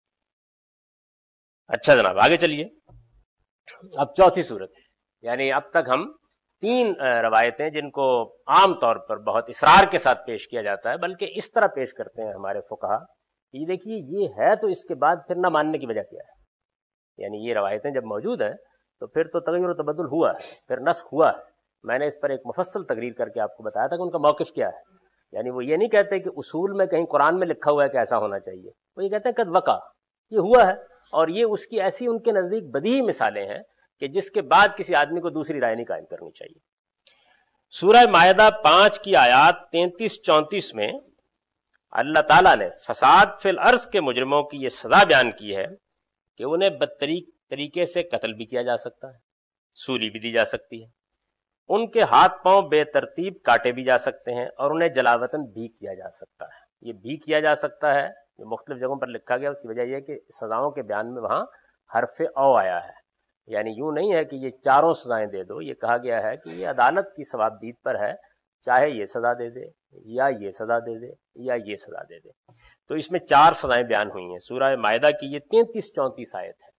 اچھا جناب آگے چلیے. اب چوتھی صورت، یعنی اب تک ہم تین روایتیں جن کو عام طور پر بہت اصرار کے ساتھ پیش کیا جاتا ہے، بلکہ اس طرح پیش کرتے ہیں ہمارے فقہا، یہ دیکھیے یہ ہے تو اس کے بعد پھر نہ ماننے کی وجہ کیا ہے. یعنی یہ روایتیں جب موجود ہیں تو پھر تو تغیر و تبدل ہوا ہے، پھر نسخ ہوا ہے. میں نے اس پر ایک مفصل تقریر کر کے آپ کو بتایا تھا کہ ان کا موقف کیا ہے. یعنی وہ یہ نہیں کہتے کہ اصول میں کہیں قرآن میں لکھا ہوا ہے کہ ایسا ہونا چاہیے، وہ یہ کہتے ہیں قد وقع، یہ ہوا ہے. اور یہ اس کی ایسی ان کے نزدیک بدیہی مثالیں ہیں کہ جس کے بعد کسی آدمی کو دوسری رائے نہیں قائم کرنی چاہیے. سورہ مائدہ پانچ کی آیات تینتیس چونتیس میں اللہ تعالیٰ نے فساد فی الارض کے مجرموں کی یہ سزا بیان کی ہے کہ انہیں بدطریق طریقے سے قتل بھی کیا جا سکتا ہے، سولی بھی دی جا سکتی ہے، ان کے ہاتھ پاؤں بے ترتیب کاٹے بھی جا سکتے ہیں، اور انہیں جلاوطن بھی کیا جا سکتا ہے. یہ بھی کیا جا سکتا ہے جو مختلف جگہوں پر لکھا گیا، اس کی وجہ یہ ہے کہ سزاؤں کے بیان میں وہاں حرف او آیا ہے. یعنی یوں نہیں ہے کہ یہ چاروں سزائیں دے دو، یہ کہا گیا ہے کہ یہ عدالت کی ثوابدید پر ہے، چاہے یہ سزا دے دے یا یہ سزا دے دے یا یہ سزا دے دے. تو اس میں چار سزائیں بیان ہوئی ہیں. سورہ مائدہ کی یہ تینتیس چونتیس آیت ہے.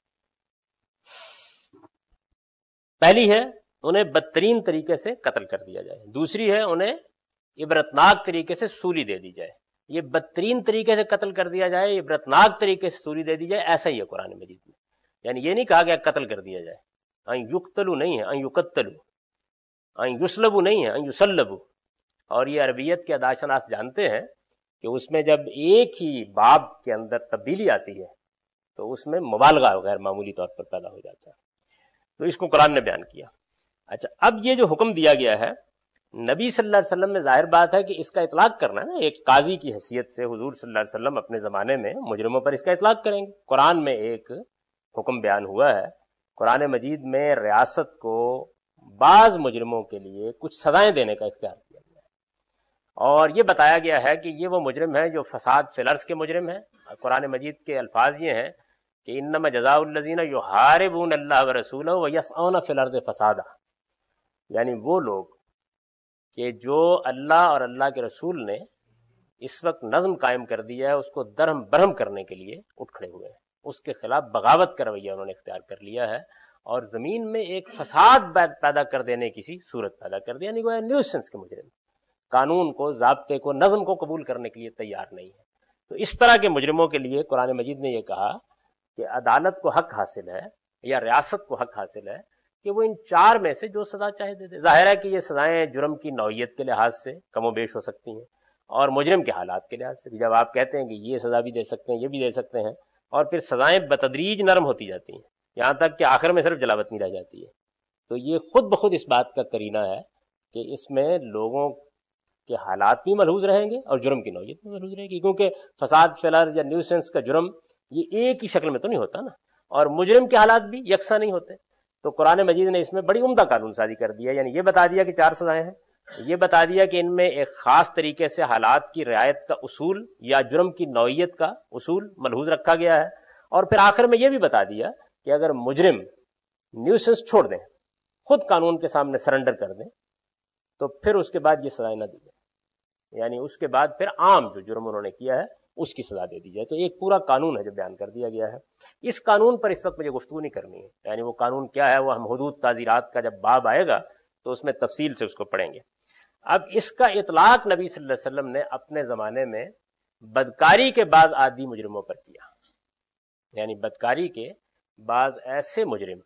پہلی ہے انہیں بدترین طریقے سے قتل کر دیا جائے، دوسری ہے انہیں عبرتناک طریقے سے سولی دے دی جائے. یہ بدترین طریقے سے قتل کر دیا جائے، عبرتناک طریقے سے سولی دے دی جائے، ایسا ہی ہے قرآن مجید میں. یعنی یہ نہیں کہا گیا قتل کر دیا جائے، ان یقتلو نہیں ہے، ان یقتلو، ان یسلبو نہیں ہے، ان یسلبو. اور یہ عربیت کے اداشناس جانتے ہیں کہ اس میں جب ایک ہی باب کے اندر تبدیلی آتی ہے تو اس میں مبالغہ غیر معمولی طور پر پیدا ہو جاتا ہے. تو اس کو قرآن نے بیان کیا. اچھا اب یہ جو حکم دیا گیا ہے نبی صلی اللہ علیہ وسلم میں، ظاہر بات ہے کہ اس کا اطلاق کرنا ہے نا، ایک قاضی کی حیثیت سے حضور صلی اللہ علیہ وسلم اپنے زمانے میں مجرموں پر اس کا اطلاق کریں گے. قرآن میں ایک حکم بیان ہوا ہے، قرآن مجید میں ریاست کو بعض مجرموں کے لیے کچھ سزائیں دینے کا اختیار کیا گیا ہے، اور یہ بتایا گیا ہے کہ یہ وہ مجرم ہیں جو فساد فی الارض کے مجرم ہیں. قرآن مجید کے الفاظ یہ ہیں کہ انما جزاء الذین یحاربون اللہ ورسولہ ویسعون فی الارض فسادا. یعنی وہ لوگ کہ جو اللہ اور اللہ کے رسول نے اس وقت نظم قائم کر دیا ہے اس کو درہم برہم کرنے کے لیے اٹھ کھڑے ہوئے ہیں، اس کے خلاف بغاوت کا رویہ انہوں نے اختیار کر لیا ہے، اور زمین میں ایک فساد پیدا کر دینے کی سی صورت پیدا کر دی. یعنی وہ نیوسنس کے مجرم، قانون کو، ضابطے کو، نظم کو قبول کرنے کے لیے تیار نہیں ہے. تو اس طرح کے مجرموں کے لیے قرآن مجید نے یہ کہا کہ عدالت کو حق حاصل ہے یا ریاست کو حق حاصل ہے کہ وہ ان چار میں سے جو سزا چاہے دے دے. ظاہر ہے کہ یہ سزائیں جرم کی نوعیت کے لحاظ سے کم و بیش ہو سکتی ہیں اور مجرم کے حالات کے لحاظ سے بھی. جب آپ کہتے ہیں کہ یہ سزا بھی دے سکتے ہیں، یہ بھی دے سکتے ہیں، اور پھر سزائیں بتدریج نرم ہوتی جاتی ہیں یہاں تک کہ آخر میں صرف جلاوت نہیں رہ جاتی ہے، تو یہ خود بخود اس بات کا قرینہ ہے کہ اس میں لوگوں کے حالات بھی ملحوظ رہیں گے اور جرم کی نوعیت بھی ملحوظ رہے گی. کیونکہ فساد فی الارض یا نیوسنس کا جرم یہ ایک ہی شکل میں تو نہیں ہوتا نا، اور مجرم کے حالات بھی یکساں نہیں ہوتے. تو قرآن مجید نے اس میں بڑی عمدہ قانون سازی کر دیا. یعنی یہ بتا دیا کہ چار سزائیں ہیں، یہ بتا دیا کہ ان میں ایک خاص طریقے سے حالات کی رعایت کا اصول یا جرم کی نوعیت کا اصول ملحوظ رکھا گیا ہے، اور پھر آخر میں یہ بھی بتا دیا کہ اگر مجرم نیوسنس چھوڑ دیں، خود قانون کے سامنے سرنڈر کر دیں، تو پھر اس کے بعد یہ سزائیں نہ دی جائیں. یعنی اس کے بعد پھر عام جو جرم انہوں نے کیا ہے اس کی سزا دے دی جائے. تو ایک پورا قانون ہے جو بیان کر دیا گیا ہے. اس قانون پر اس وقت مجھے گفتگو نہیں کرنی ہے، یعنی وہ قانون کیا ہے وہ ہم حدود تعزیرات کا جب باب آئے گا تو اس میں تفصیل سے اس کو پڑھیں گے. اب اس کا اطلاق نبی صلی اللہ علیہ وسلم نے اپنے زمانے میں بدکاری کے بعض عادی مجرموں پر کیا. یعنی بدکاری کے بعض ایسے مجرم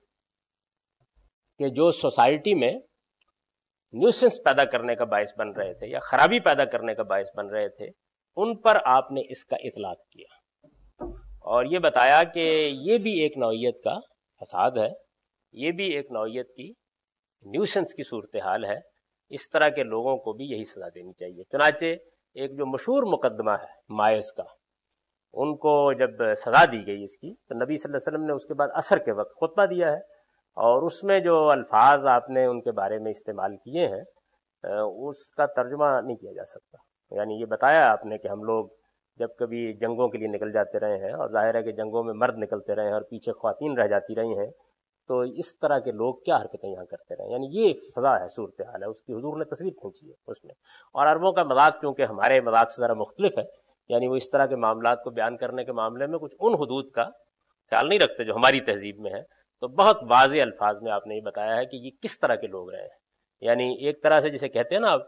کہ جو سوسائٹی میں نیوسنس پیدا کرنے کا باعث بن رہے تھے یا خرابی پیدا کرنے کا باعث بن رہے تھے، ان پر آپ نے اس کا اطلاق کیا اور یہ بتایا کہ یہ بھی ایک نوعیت کا فساد ہے، یہ بھی ایک نوعیت کی نیوسنس کی صورتحال ہے. اس طرح کے لوگوں کو بھی یہی سزا دینی چاہیے. چنانچہ ایک جو مشہور مقدمہ ہے مائز کا، ان کو جب سزا دی گئی اس کی تو نبی صلی اللہ علیہ وسلم نے اس کے بعد عصر کے وقت خطبہ دیا ہے اور اس میں جو الفاظ آپ نے ان کے بارے میں استعمال کیے ہیں اس کا ترجمہ نہیں کیا جا سکتا. یعنی یہ بتایا آپ نے کہ ہم لوگ جب کبھی جنگوں کے لیے نکل جاتے رہے ہیں اور ظاہر ہے کہ جنگوں میں مرد نکلتے رہے ہیں اور پیچھے خواتین رہ جاتی رہی ہیں، تو اس طرح کے لوگ کیا حرکتیں یہاں کرتے رہے. یعنی یہ فضا ہے، صورتحال ہے، اس کی حضور نے تصویر کھینچی ہے اس میں. اور عربوں کا مذاق چونکہ ہمارے مذاق سے ذرا مختلف ہے، یعنی وہ اس طرح کے معاملات کو بیان کرنے کے معاملے میں کچھ ان حدود کا خیال نہیں رکھتے جو ہماری تہذیب میں ہے. تو بہت واضح الفاظ میں آپ نے یہ بتایا ہے کہ یہ کس طرح کے لوگ رہے ہیں. یعنی ایک طرح سے جسے کہتے ہیں نا آپ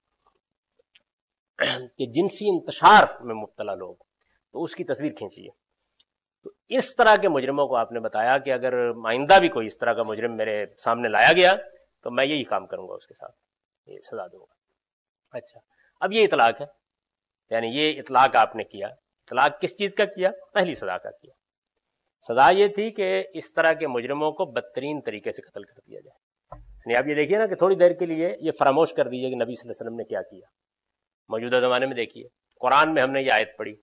کہ جنسی انتشار میں مبتلا لوگ، تو اس کی تصویر کھینچی ہے. تو اس طرح کے مجرموں کو آپ نے بتایا کہ اگر آئندہ بھی کوئی اس طرح کا مجرم میرے سامنے لایا گیا تو میں یہی کام کروں گا، اس کے ساتھ یہ سزا دوں گا. اچھا، اب یہ اطلاق ہے، یعنی یہ اطلاق آپ نے کیا. اطلاق کس چیز کا کیا؟ پہلی سزا کا کیا. سزا یہ تھی کہ اس طرح کے مجرموں کو بدترین طریقے سے قتل کر دیا جائے. یعنی آپ یہ دیکھیے نا کہ تھوڑی دیر کے لیے یہ فراموش کر دیجیے کہ نبی صلی اللہ علیہ وسلم نے کیا کیا. موجودہ زمانے میں دیکھیے قرآن میں ہم نے یہ آیت پڑھی،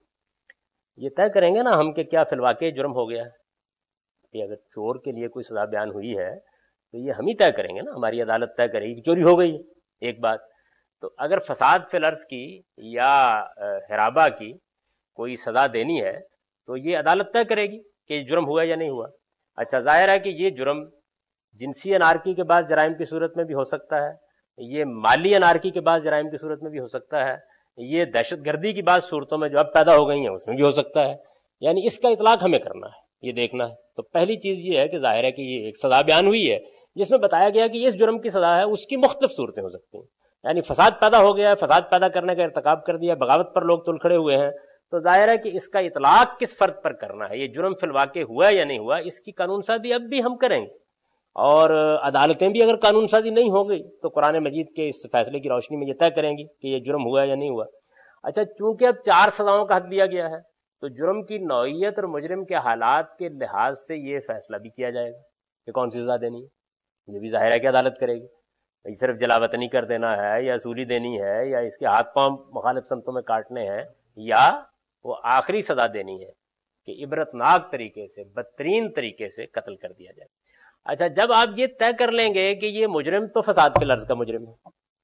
یہ طے کریں گے نا ہم کہ کیا فی الواقع جرم ہو گیا ہے. کہ اگر چور کے لیے کوئی سزا بیان ہوئی ہے تو یہ ہم ہی طے کریں گے نا، ہماری عدالت طے کرے گی کہ چوری ہو گئی ہے. ایک بات. تو اگر فساد فی الارض کی یا حرابہ کی کوئی سزا دینی ہے تو یہ عدالت طے کرے گی کہ یہ جرم ہوا یا نہیں ہوا. اچھا، ظاہر ہے کہ یہ جرم جنسی انارکی کے بعض جرائم کی صورت میں بھی ہو سکتا ہے، یہ مالی انارکی کے بعض جرائم کی صورت میں بھی ہو سکتا ہے، یہ دہشت گردی کی بعض صورتوں میں جو اب پیدا ہو گئی ہیں اس میں بھی ہو سکتا ہے. یعنی اس کا اطلاق ہمیں کرنا ہے، یہ دیکھنا ہے. تو پہلی چیز یہ ہے کہ ظاہر ہے کہ یہ ایک سزا بیان ہوئی ہے جس میں بتایا گیا کہ اس جرم کی سزا ہے، اس کی مختلف صورتیں ہو سکتی ہیں. یعنی فساد پیدا ہو گیا ہے، فساد پیدا کرنے کا ارتکاب کر دیا، بغاوت پر لوگ تل کھڑے ہوئے ہیں، تو ظاہر ہے کہ اس کا اطلاق کس فرد پر کرنا ہے، یہ جرم فی الواقع ہوا یا نہیں ہوا، اس کی قانون سازی اب بھی ہم کریں گے. اور عدالتیں بھی اگر قانون سازی نہیں ہو گئی تو قرآن مجید کے اس فیصلے کی روشنی میں یہ طے کریں گی کہ یہ جرم ہوا یا نہیں ہوا. اچھا، چونکہ اب چار سزاؤں کا حق دیا گیا ہے تو جرم کی نوعیت اور مجرم کے حالات کے لحاظ سے یہ فیصلہ بھی کیا جائے گا کہ کون سی سزا دینی ہے. یہ بھی ظاہر ہے کہ عدالت کرے گی. صرف جلا وطنی کر دینا ہے یا اصولی دینی ہے یا اس کے ہاتھ پاؤں مخالف سمتوں میں کاٹنے ہیں یا وہ آخری سزا دینی ہے کہ عبرتناک طریقے سے بدترین طریقے سے قتل کر دیا جائے. اچھا، جب آپ یہ طے کر لیں گے کہ یہ مجرم تو فساد فی الارض کا مجرم ہے،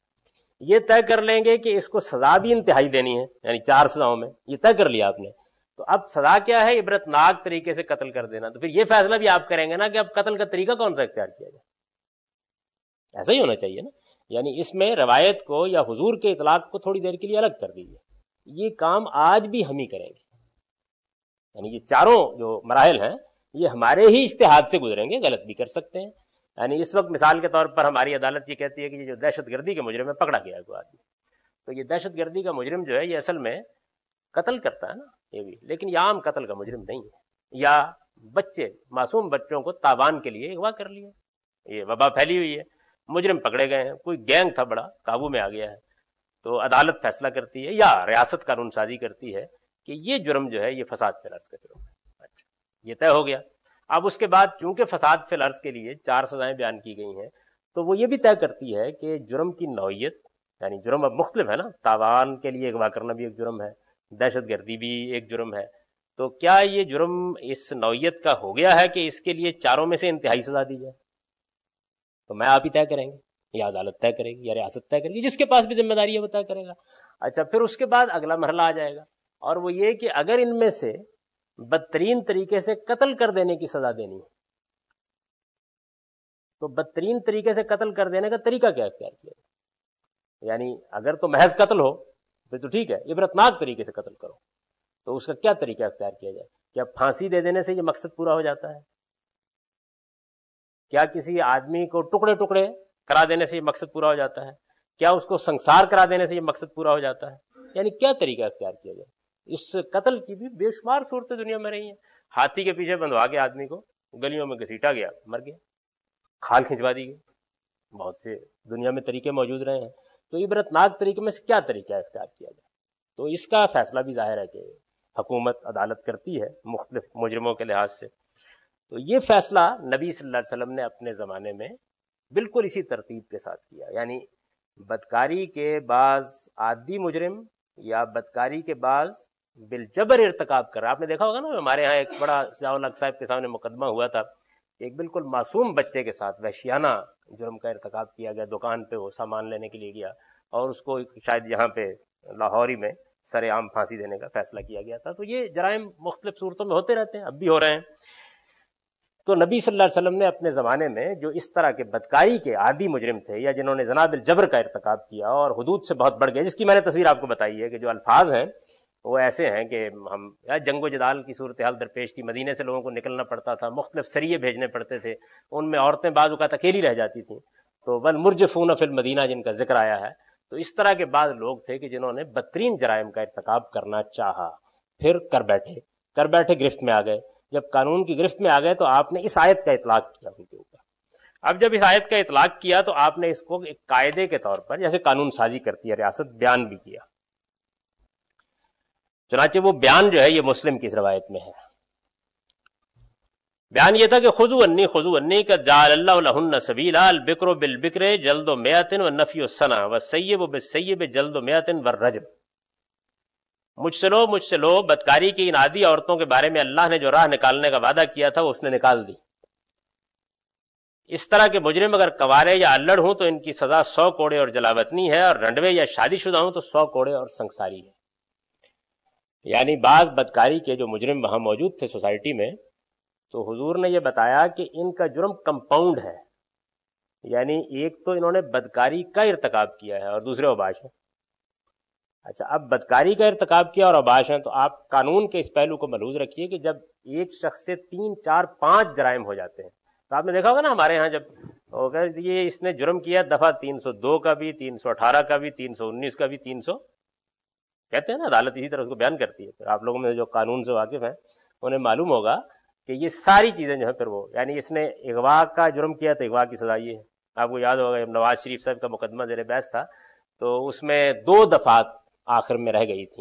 یہ طے کر لیں گے کہ اس کو سزا بھی انتہائی دینی ہے، یعنی چار سزاؤں میں یہ طے کر لیا آپ نے، تو اب سزا کیا ہے؟ عبرتناک طریقے سے قتل کر دینا. تو پھر یہ فیصلہ بھی آپ کریں گے نا کہ اب قتل کا طریقہ کون سا اختیار کیا جائے. ایسا ہی ہونا چاہیے نا. یعنی اس میں روایت کو یا حضور کے اطلاق کو تھوڑی دیر کے لیے الگ کر دیجیے. یہ کام آج بھی ہم ہی کریں گے. یعنی یہ چاروں جو مراحل ہیں یہ ہمارے ہی اجتہاد سے گزریں گے، غلط بھی کر سکتے ہیں. یعنی اس وقت مثال کے طور پر ہماری عدالت یہ کہتی ہے کہ یہ جو دہشت گردی کے مجرم ہے پکڑا گیا ہے کوئی آدمی، تو یہ دہشت گردی کا مجرم جو ہے یہ اصل میں قتل کرتا ہے نا، یہ بھی، لیکن یہ عام قتل کا مجرم نہیں ہے. یا بچے، معصوم بچوں کو تاوان کے لیے اغوا کر لیا، یہ وبا پھیلی ہوئی ہے، مجرم پکڑے گئے ہیں، کوئی گینگ تھا بڑا قابو میں آ گیا ہے، تو عدالت فیصلہ کرتی ہے یا ریاست قانون سازی کرتی ہے کہ یہ جرم جو ہے یہ فساد فی الارض کا جرم ہے. اچھا، یہ طے ہو گیا. اب اس کے بعد چونکہ فساد فی الارض کے لیے چار سزائیں بیان کی گئی ہیں تو وہ یہ بھی طے کرتی ہے کہ جرم کی نوعیت، یعنی جرم اب مختلف ہے نا، تاوان کے لیے اغوا کرنا بھی ایک جرم ہے، دہشت گردی بھی ایک جرم ہے، تو کیا یہ جرم اس نوعیت کا ہو گیا ہے کہ اس کے لیے چاروں میں سے انتہائی سزا دی جائے؟ تو میں آپ ہی طے کریں گے یا عدالت طے کرے گی یا ریاست طے کرے گی، جس کے پاس بھی ذمہ داری ہے وہ طے کرے گا. اچھا، پھر اس کے بعد اگلا مرحلہ آ جائے گا اور وہ یہ کہ اگر ان میں سے بدترین طریقے سے قتل کر دینے کی سزا دینی ہے تو بدترین طریقے سے قتل کر دینے کا طریقہ کیا اختیار کیا جائے. یعنی اگر تو محض قتل ہو پھر تو ٹھیک ہے، عبرتناک طریقے سے قتل کرو، تو اس کا کیا طریقہ اختیار کیا جائے؟ کیا پھانسی دے دینے سے یہ مقصد پورا ہو جاتا ہے؟ کیا کسی آدمی کو ٹکڑے ٹکڑے کرا دینے سے یہ مقصد پورا ہو جاتا ہے؟ کیا اس کو سنسار کرا دینے سے یہ مقصد پورا ہو جاتا ہے؟ یعنی کیا طریقہ اختیار کیا جائے؟ اس قتل کی بھی بے شمار صورتیں دنیا میں رہی ہیں. ہاتھی کے پیچھے بندھوا کے آدمی کو گلیوں میں گھسیٹا گیا، مر گیا، کھال کھنچوا دی گئی. بہت سے دنیا میں طریقے موجود رہے ہیں. تو عبرتناک طریقے میں سے کیا طریقہ اختیار کیا جائے؟ تو اس کا فیصلہ بھی ظاہر ہے کہ حکومت عدالت کرتی ہے مختلف مجرموں کے لحاظ سے. تو یہ فیصلہ نبی صلی اللہ علیہ وسلم نے اپنے زمانے میں بالکل اسی ترتیب کے ساتھ کیا. یعنی بدکاری کے بعض عادی مجرم یا بدکاری کے بعض بالجبر ارتکاب کر رہا. آپ نے دیکھا ہوگا نا، ہمارے ہاں ایک بڑا ضیاء الحق صاحب کے سامنے مقدمہ ہوا تھا ایک بالکل معصوم بچے کے ساتھ وحشیانہ جرم کا ارتکاب کیا گیا. دکان پہ وہ سامان لینے کے لیے گیا اور اس کو شاید یہاں پہ لاہور ہی میں سر عام پھانسی دینے کا فیصلہ کیا گیا تھا. تو یہ جرائم مختلف صورتوں میں ہوتے رہتے ہیں, اب بھی ہو رہے ہیں. تو نبی صلی اللہ علیہ وسلم نے اپنے زمانے میں جو اس طرح کے بدکاری کے عادی مجرم تھے یا جنہوں نے زنا بالجبر کا ارتکاب کیا اور حدود سے بہت بڑھ گئے, جس کی میں نے تصویر آپ کو بتائی ہے کہ جو الفاظ ہیں وہ ایسے ہیں کہ ہم جنگ و جدال کی صورتحال درپیش تھی, مدینے سے لوگوں کو نکلنا پڑتا تھا, مختلف سریے بھیجنے پڑتے تھے, ان میں عورتیں بعض اوقات اکیلی رہ جاتی تھیں. تو والمرجفون فی المدینہ جن کا ذکر آیا ہے, تو اس طرح کے بعض لوگ تھے کہ جنہوں نے بدترین جرائم کا ارتکاب کرنا چاہا, پھر کر بیٹھے کر بیٹھے گرفت میں آ گئے. جب قانون کی گرفت میں آ گئے تو آپ نے اس آیت کا اطلاق کیا ان کے اوپر. اب جب اس آیت کا اطلاق کیا تو آپ نے اس کو ایک قاعدے کے طور پر, جیسے قانون سازی کرتی ہے ریاست, بیان بھی کیا. چنانچہ وہ بیان جو ہے یہ مسلم کی اس روایت میں ہے. بیان یہ تھا کہ خذوا انی خذوا انی کا جعل اللہ لہن سبیلا البکر بالبکر جلد و میۃ والنفی السنہ والسیب بالسیب جلد و میۃ والرجم. مجھ سے لو مجھ سے لو بدکاری کی ان عادی عورتوں کے بارے میں اللہ نے جو راہ نکالنے کا وعدہ کیا تھا وہ اس نے نکال دی. اس طرح کے مجرم اگر کوارے یا الڑ ہوں تو ان کی سزا سو کوڑے اور جلاوطنی ہے, اور رنڈوے یا شادی شدہ ہوں تو سو کوڑے اور سنگساری ہے. یعنی بعض بدکاری کے جو مجرم وہاں موجود تھے سوسائٹی میں, تو حضور نے یہ بتایا کہ ان کا جرم کمپاؤنڈ ہے. یعنی ایک تو انہوں نے بدکاری کا ارتکاب کیا ہے اور دوسرے اوباش ہیں. اچھا, اب بدکاری کا ارتکاب کیا اور اوباش ہیں, تو آپ قانون کے اس پہلو کو ملحوظ رکھیے کہ جب ایک شخص سے تین چار پانچ جرائم ہو جاتے ہیں, تو آپ نے دیکھا ہوگا نا ہمارے ہاں جب ہوگا یہ اس نے جرم کیا دفعہ تین سو دو کا بھی, تین سو اٹھارہ کا بھی, تین سو انیس کا بھی, تین سو کہتے ہیں نا, عدالت اسی طرح اس کو بیان کرتی ہے. پھر آپ لوگوں میں جو قانون سے واقف ہیں انہیں معلوم ہوگا کہ یہ ساری چیزیں جو ہے پھر وہ, یعنی اس نے اغوا کا جرم کیا تو اغوا کی سزا یہ ہے. آپ کو یاد ہوگا نواز شریف صاحب کا مقدمہ زیر بحث تھا, تو اس میں دو دفعات آخر میں رہ گئی تھی.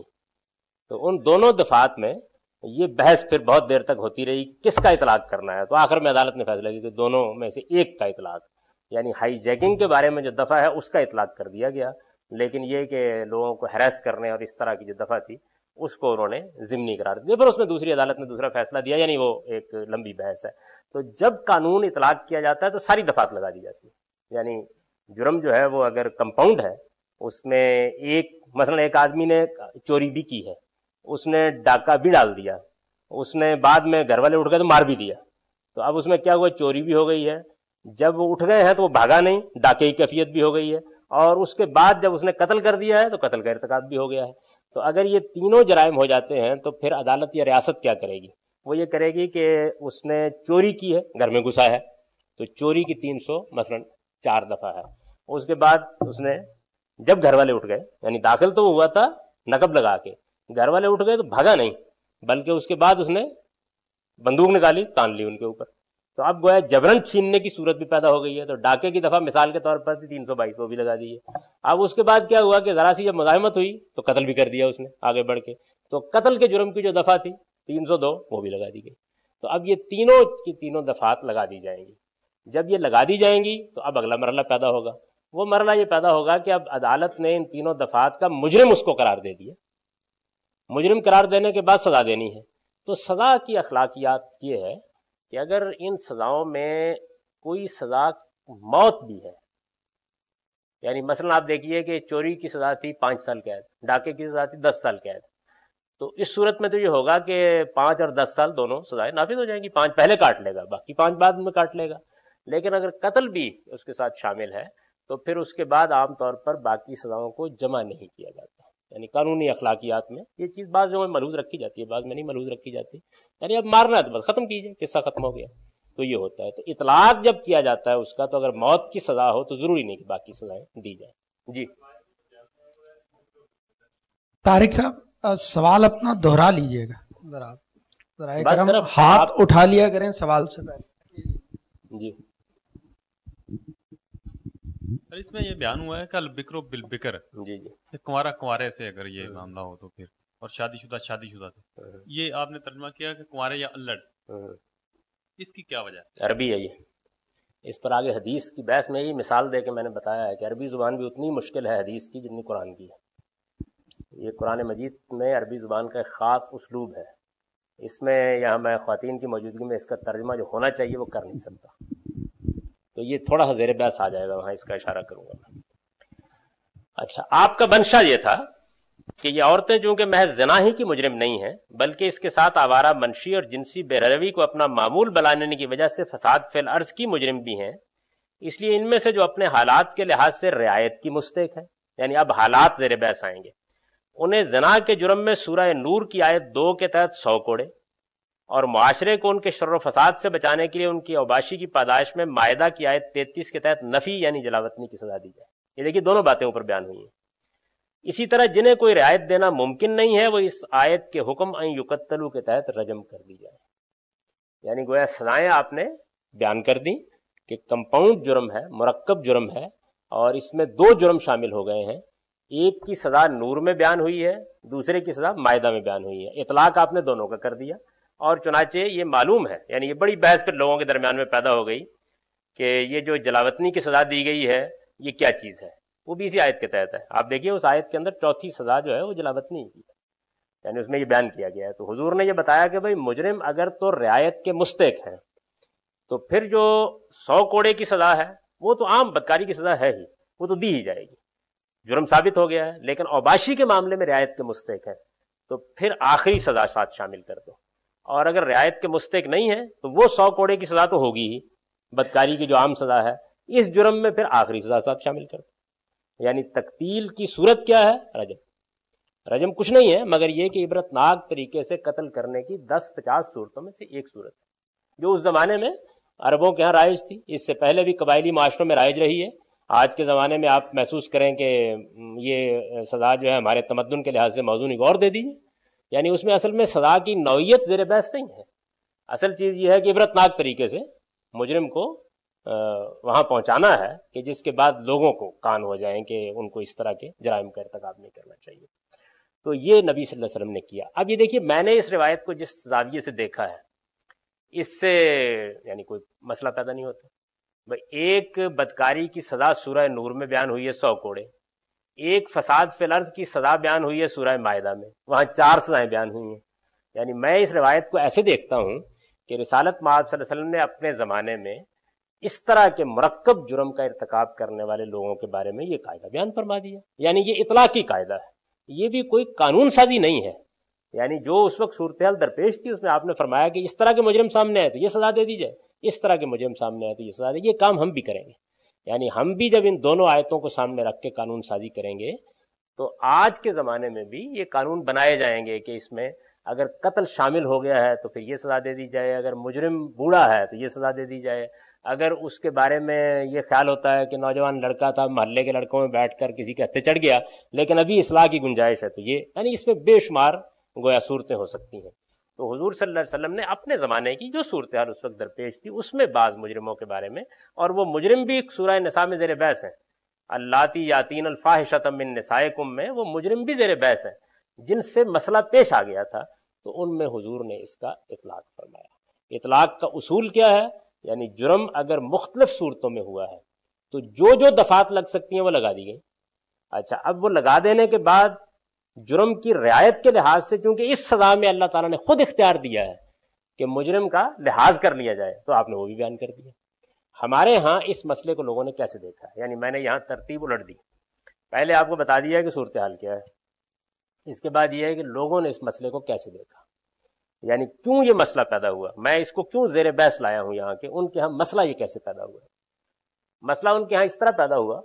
تو ان دونوں دفعات میں یہ بحث پھر بہت دیر تک ہوتی رہی کہ کس کا اطلاق کرنا ہے. تو آخر میں عدالت نے فیصلہ کیا کہ دونوں میں سے ایک کا اطلاق, یعنی ہائی جیکنگ کے بارے میں جو دفعہ ہے اس کا اطلاق کر دیا گیا, لیکن یہ کہ لوگوں کو ہراس کرنے اور اس طرح کی جو دفعہ تھی اس کو انہوں نے ضمنی قرار دیا. پھر اس میں دوسری عدالت نے دوسرا فیصلہ دیا, یعنی وہ ایک لمبی بحث ہے. تو جب قانون اطلاق کیا جاتا ہے تو ساری دفعات لگا دی جاتی ہے. یعنی جرم جو ہے وہ اگر کمپاؤنڈ ہے, اس میں ایک مثلا ایک آدمی نے چوری بھی کی ہے, اس نے ڈاکہ بھی ڈال دیا, اس نے بعد میں گھر والے اٹھ گئے تو مار بھی دیا, تو اب اس میں کیا ہوا, چوری بھی ہو گئی ہے, جب وہ اٹھ گئے ہیں تو وہ بھاگا نہیں, ڈاکے کی کیفیت بھی ہو گئی ہے, اور اس کے بعد جب اس نے قتل کر دیا ہے تو قتل کا ارتکاب بھی ہو گیا ہے. تو اگر یہ تینوں جرائم ہو جاتے ہیں تو پھر عدالت یا ریاست کیا کرے گی؟ وہ یہ کرے گی کہ اس نے چوری کی ہے, گھر میں گھسا ہے, تو چوری کی تین سو مثلا چار دفعہ ہے. اس کے بعد اس نے جب گھر والے اٹھ گئے, یعنی داخل تو ہوا تھا نقب لگا کے, گھر والے اٹھ گئے تو بھگا نہیں, بلکہ اس کے بعد اس نے بندوق نکالی, تان لی ان کے اوپر. تو اب گویا جبرن چھیننے کی صورت بھی پیدا ہو گئی ہے. تو ڈاکے کی دفعہ مثال کے طور پر تین سو بائیس وہ بھی لگا دی ہے. اب اس کے بعد کیا ہوا کہ ذرا سی جب مزاحمت ہوئی تو قتل بھی کر دیا اس نے آگے بڑھ کے, تو قتل کے جرم کی جو دفعہ تھی تین سو دو وہ بھی لگا دی گئی. تو اب یہ تینوں کی تینوں دفعات لگا دی جائیں گی. جب یہ لگا دی جائیں گی تو اب اگلا مرحلہ پیدا ہوگا. وہ مرحلہ یہ پیدا ہوگا کہ اب عدالت نے ان تینوں دفعات کا مجرم اس کو قرار دے دیا. مجرم قرار دینے کے بعد سزا دینی ہے. تو سزا کی اخلاقیات یہ ہے کہ اگر ان سزاؤں میں کوئی سزا موت بھی ہے, یعنی مثلا آپ دیکھیے کہ چوری کی سزا تھی پانچ سال قید, ڈاکے کی سزا تھی دس سال قید, تو اس صورت میں تو یہ ہوگا کہ پانچ اور دس سال دونوں سزائیں نافذ ہو جائیں گی. پانچ پہلے کاٹ لے گا, باقی پانچ بعد میں کاٹ لے گا. لیکن اگر قتل بھی اس کے ساتھ شامل ہے تو پھر اس کے بعد عام طور پر باقی سزاؤں کو جمع نہیں کیا جاتا. یعنی قانونی اخلاقیات میں یہ چیز بعض جگہوں میں ملحوظ رکھی جاتی ہے, بعض میں نہیں ملحوظ رکھی جاتی. یعنی اب مارنا ہے تو بس ختم کیجئے, قصہ ختم ہو گیا. تو یہ ہوتا ہے. تو اطلاق جب کیا جاتا ہے اس کا, تو اگر موت کی سزا ہو تو ضروری نہیں کہ باقی سزائیں دی جائیں. جی طارق صاحب, سوال اپنا دہرا لیجئے گا ذرا, ذرا بس صرف ہاتھ اٹھا لیا کریں سوال سے پہلے. جی سر, اس میں یہ بیان ہوا ہے کل بکرو بالبکر, جی جی کنوارا کنوارے سے اگر یہ معاملہ ہو تو پھر, اور شادی شدہ شادی شدہ سے, یہ آپ نے ترجمہ کیا کہ کنوارے یا الڑ, اس کی کیا وجہ ہے؟ عربی ہے یہ. اس پر آگے حدیث کی بحث میں یہ مثال دے کے میں نے بتایا ہے کہ عربی زبان بھی اتنی مشکل ہے حدیث کی جتنی قرآن کی ہے. یہ قرآن مجید میں عربی زبان کا ایک خاص اسلوب ہے اس میں یہاں میں خواتین کی موجودگی میں اس کا ترجمہ جو ہونا چاہیے وہ کر نہیں سکتا، تو یہ تھوڑا سا زیر بحث آ جائے گا، وہاں اس کا اشارہ کروں گا میں۔ اچھا، آپ کا منشا یہ تھا کہ یہ عورتیں چونکہ محض زنا ہی کی مجرم نہیں ہیں بلکہ اس کے ساتھ آوارہ منشی اور جنسی بے روی کو اپنا معمول بنانے کی وجہ سے فساد فی الارض کی مجرم بھی ہیں، اس لیے ان میں سے جو اپنے حالات کے لحاظ سے رعایت کی مستحق ہیں، یعنی اب حالات زیر بحث آئیں گے، انہیں زنا کے جرم میں سورہ نور کی آیت دو کے تحت سو کوڑے اور معاشرے کو ان کے شر و فساد سے بچانے کے لیے ان کی اوباشی کی پاداش میں مائدہ کی آیت تینتیس کے تحت نفی یعنی جلاوطنی کی سزا دی جائے۔ یہ دیکھیے دونوں باتیں اوپر بیان ہوئی ہیں۔ اسی طرح جنہیں کوئی رعایت دینا ممکن نہیں ہے وہ اس آیت کے حکم ان یقتلوا کے تحت رجم کر دی جائے، یعنی گویا سزائیں آپ نے بیان کر دی کہ کمپاؤنڈ جرم ہے، مرکب جرم ہے، اور اس میں دو جرم شامل ہو گئے ہیں، ایک کی سزا نور میں بیان ہوئی ہے، دوسرے کی سزا مائدہ میں بیان ہوئی ہے، اطلاق آپ نے دونوں کا کر دیا۔ اور چنانچہ یہ معلوم ہے، یعنی یہ بڑی بحث پھر لوگوں کے درمیان میں پیدا ہو گئی کہ یہ جو جلاوطنی کی سزا دی گئی ہے یہ کیا چیز ہے، وہ بھی اسی آیت کے تحت ہے۔ آپ دیکھیے اس آیت کے اندر چوتھی سزا جو ہے وہ جلاوطنی کی ہے، یعنی اس میں یہ بیان کیا گیا ہے۔ تو حضور نے یہ بتایا کہ بھئی مجرم اگر تو رعایت کے مستحق ہیں تو پھر جو سو کوڑے کی سزا ہے وہ تو عام بدکاری کی سزا ہے ہی، وہ تو دی ہی جائے گی، جرم ثابت ہو گیا ہے، لیکن اوباشی کے معاملے میں رعایت کے مستحق ہے تو پھر آخری سزا ساتھ شامل کر دو، اور اگر رعایت کے مستحق نہیں ہے تو وہ سو کوڑے کی سزا تو ہوگی ہی، بدکاری کی جو عام سزا ہے، اس جرم میں پھر آخری سزا ساتھ شامل کر دو۔ یعنی تقتیل کی صورت کیا ہے؟ رجم۔ رجم کچھ نہیں ہے مگر یہ کہ عبرت ناک طریقے سے قتل کرنے کی دس پچاس صورتوں میں سے ایک صورت ہے، جو اس زمانے میں عربوں کے ہاں رائج تھی، اس سے پہلے بھی قبائلی معاشروں میں رائج رہی ہے۔ آج کے زمانے میں آپ محسوس کریں کہ یہ سزا جو ہے ہمارے تمدن کے لحاظ سے موضوع غور دے دیجیے، یعنی اس میں اصل میں سزا کی نوعیت زیر بحث نہیں ہے، اصل چیز یہ ہے کہ عبرت ناک طریقے سے مجرم کو وہاں پہنچانا ہے کہ جس کے بعد لوگوں کو کان ہو جائیں کہ ان کو اس طرح کے جرائم کا ارتکاب نہیں کرنا چاہیے۔ تو یہ نبی صلی اللہ علیہ وسلم نے کیا۔ اب یہ دیکھیے میں نے اس روایت کو جس زاویے سے دیکھا ہے اس سے یعنی کوئی مسئلہ پیدا نہیں ہوتا۔ بھائی ایک بدکاری کی سزا سورہ نور میں بیان ہوئی ہے سو کوڑے، ایک فساد فی الارض کی سزا بیان ہوئی ہے سورہ مائدہ میں، وہاں چار سزائیں بیان ہوئی ہیں۔ یعنی میں اس روایت کو ایسے دیکھتا ہوں کہ رسالت مآب صلی اللہ علیہ وسلم نے اپنے زمانے میں اس طرح کے مرکب جرم کا ارتکاب کرنے والے لوگوں کے بارے میں یہ قاعدہ بیان فرما دیا، یعنی یہ اطلاقی قاعدہ ہے، یہ بھی کوئی قانون سازی نہیں ہے۔ یعنی جو اس وقت صورتحال درپیش تھی اس میں آپ نے فرمایا کہ اس طرح کے مجرم سامنے آئے تو یہ سزا دے دی جائے، اس طرح کے مجرم سامنے آئے تو یہ سزا دے، یہ کام ہم بھی کریں گے۔ یعنی ہم بھی جب ان دونوں آیتوں کو سامنے رکھ کے قانون سازی کریں گے تو آج کے زمانے میں بھی یہ قانون بنائے جائیں گے کہ اس میں اگر قتل شامل ہو گیا ہے تو پھر یہ سزا دے دی جائے، اگر مجرم بوڑھا ہے تو یہ سزا دے دی جائے، اگر اس کے بارے میں یہ خیال ہوتا ہے کہ نوجوان لڑکا تھا محلے کے لڑکوں میں بیٹھ کر کسی کے ہتھے چڑھ گیا لیکن ابھی اصلاح کی گنجائش ہے تو یہ، یعنی اس میں بے شمار گویا صورتیں ہو سکتی ہیں۔ تو حضور صلی اللہ علیہ وسلم نے اپنے زمانے کی جو صورتحال اس وقت درپیش تھی اس میں بعض مجرموں کے بارے میں، اور وہ مجرم بھی سورہ نساء میں زیر بحث ہیں، اللاتی یاتین الفاحشۃ من نسائکم میں وہ مجرم بھی زیر بحث ہیں جن سے مسئلہ پیش آ گیا تھا، تو ان میں حضور نے اس کا اطلاق فرمایا۔ اطلاق کا اصول کیا ہے؟ یعنی جرم اگر مختلف صورتوں میں ہوا ہے تو جو جو دفعات لگ سکتی ہیں وہ لگا دی گئی۔ اچھا، اب وہ لگا دینے کے بعد جرم کی رعایت کے لحاظ سے چونکہ اس سزا میں اللہ تعالیٰ نے خود اختیار دیا ہے کہ مجرم کا لحاظ کر لیا جائے، تو آپ نے وہ بھی بیان کر دیا۔ ہمارے ہاں اس مسئلے کو لوگوں نے کیسے دیکھا ہے، یعنی میں نے یہاں ترتیب الٹ دی، پہلے آپ کو بتا دیا کہ صورتحال کیا ہے، اس کے بعد یہ ہے کہ لوگوں نے اس مسئلے کو کیسے دیکھا، یعنی کیوں یہ مسئلہ پیدا ہوا، میں اس کو کیوں زیر بحث لایا ہوں یہاں کہ ان کے ہاں مسئلہ یہ کیسے پیدا ہوا۔ مسئلہ ان کے ہاں اس طرح پیدا ہوا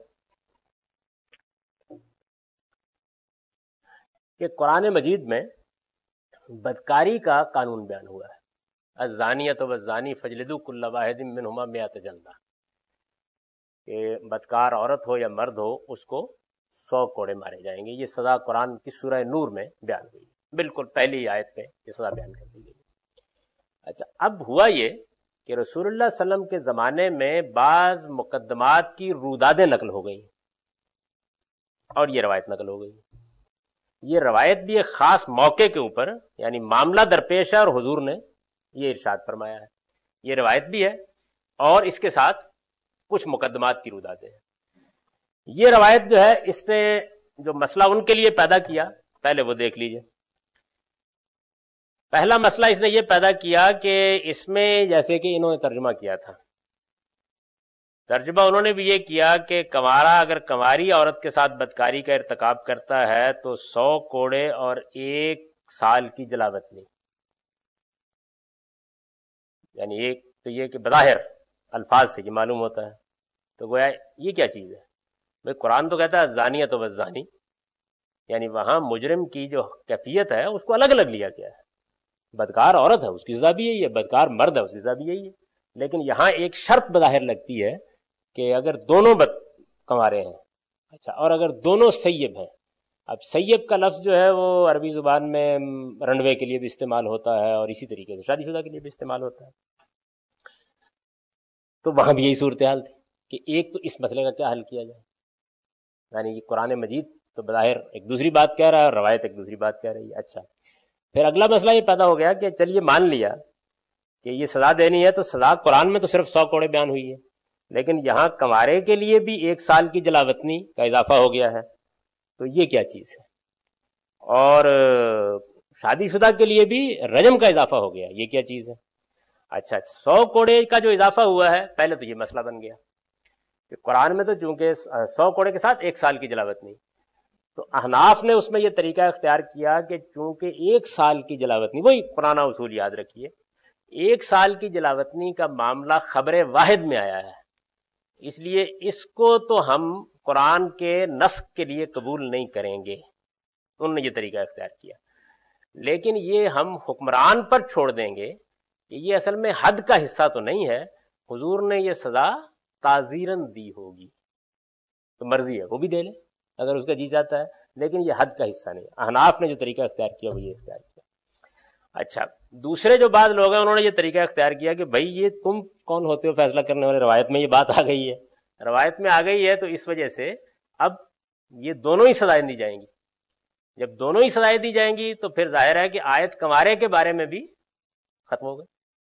کہ قرآن مجید میں بدکاری کا قانون بیان ہوا ہے، الزانیۃ والزانی فاجلدوا کل واحد منہما مئۃ جلدہ، کہ بدکار عورت ہو یا مرد ہو اس کو سو کوڑے مارے جائیں گے۔ یہ سزا قرآن کی سورہ نور میں بیان ہوئی، بالکل پہلی آیت پہ یہ سزا بیان کر دی گئی۔ اچھا، اب ہوا یہ کہ رسول اللہ صلی اللہ علیہ وسلم کے زمانے میں بعض مقدمات کی رودادیں نقل ہو گئی اور یہ روایت نقل ہو گئی۔ یہ روایت بھی ایک خاص موقع کے اوپر، یعنی معاملہ درپیش ہے اور حضور نے یہ ارشاد فرمایا ہے، یہ روایت بھی ہے اور اس کے ساتھ کچھ مقدمات کی رودادیں ہیں۔ یہ روایت جو ہے اس نے جو مسئلہ ان کے لیے پیدا کیا پہلے وہ دیکھ لیجئے۔ پہلا مسئلہ اس نے یہ پیدا کیا کہ اس میں جیسے کہ انہوں نے ترجمہ کیا تھا، ترجمہ انہوں نے بھی یہ کیا کہ کنوارا اگر کنواری عورت کے ساتھ بدکاری کا ارتکاب کرتا ہے تو سو کوڑے اور ایک سال کی جلاوطنی، یعنی ایک تو یہ کہ بظاہر الفاظ سے یہ معلوم ہوتا ہے، تو گویا یہ کیا چیز ہے؟ بھئی قرآن تو کہتا ہے زانیۃ و زانی، یعنی وہاں مجرم کی جو کیفیت ہے اس کو الگ الگ لیا گیا ہے، بدکار عورت ہے اس کی سزا بھی یہی ہے، بدکار مرد ہے اس کی سزا بھی یہی ہے، لیکن یہاں ایک شرط بظاہر لگتی ہے کہ اگر دونوں بد کنوارے ہیں، اچھا، اور اگر دونوں سیب ہیں، اب سیب کا لفظ جو ہے وہ عربی زبان میں رنڈوے کے لیے بھی استعمال ہوتا ہے اور اسی طریقے سے شادی شدہ کے لیے بھی استعمال ہوتا ہے، تو وہاں بھی یہی صورتحال تھی کہ ایک تو اس مسئلے کا کیا حل کیا جائے، یعنی یہ قرآن مجید تو بظاہر ایک دوسری بات کہہ رہا ہے اور روایت ایک دوسری بات کہہ رہی ہے۔ اچھا، پھر اگلا مسئلہ یہ پیدا ہو گیا کہ چلیے مان لیا کہ یہ سزا دینی ہے تو سزا قرآن میں تو صرف سو کوڑے بیان ہوئی ہے، لیکن یہاں کنوارے کے لیے بھی ایک سال کی جلاوطنی کا اضافہ ہو گیا ہے، تو یہ کیا چیز ہے؟ اور شادی شدہ کے لیے بھی رجم کا اضافہ ہو گیا، یہ کیا چیز ہے؟ اچھا، سو کوڑے کا جو اضافہ ہوا ہے، پہلے تو یہ مسئلہ بن گیا کہ قرآن میں تو چونکہ سو کوڑے کے ساتھ ایک سال کی جلاوطنی، تو احناف نے اس میں یہ طریقہ اختیار کیا کہ چونکہ ایک سال کی جلاوطنی، وہی پرانا اصول یاد رکھیے، ایک سال کی جلاوطنی کا معاملہ خبر واحد میں آیا ہے، اس لیے اس کو تو ہم قرآن کے نسخ کے لیے قبول نہیں کریں گے، انہوں نے یہ طریقہ اختیار کیا، لیکن یہ ہم حکمران پر چھوڑ دیں گے کہ یہ اصل میں حد کا حصہ تو نہیں ہے، حضور نے یہ سزا تعزیراً دی ہوگی تو مرضی ہے وہ بھی دے لے اگر اس کا جی چاہتا ہے، لیکن یہ حد کا حصہ نہیں۔ احناف نے جو طریقہ اختیار کیا وہ یہ اختیار کیا۔ اچھا، دوسرے جو بعض لوگ ہیں انہوں نے یہ طریقہ اختیار کیا کہ بھائی یہ تم کون ہوتے ہو فیصلہ کرنے والے، روایت میں یہ بات آ گئی ہے، روایت میں آ گئی ہے تو اس وجہ سے اب یہ دونوں ہی سزائیں دی جائیں گی، جب دونوں ہی سزائیں دی جائیں گی تو پھر ظاہر ہے کہ آیت کنوارے کے بارے میں بھی ختم ہو گئی،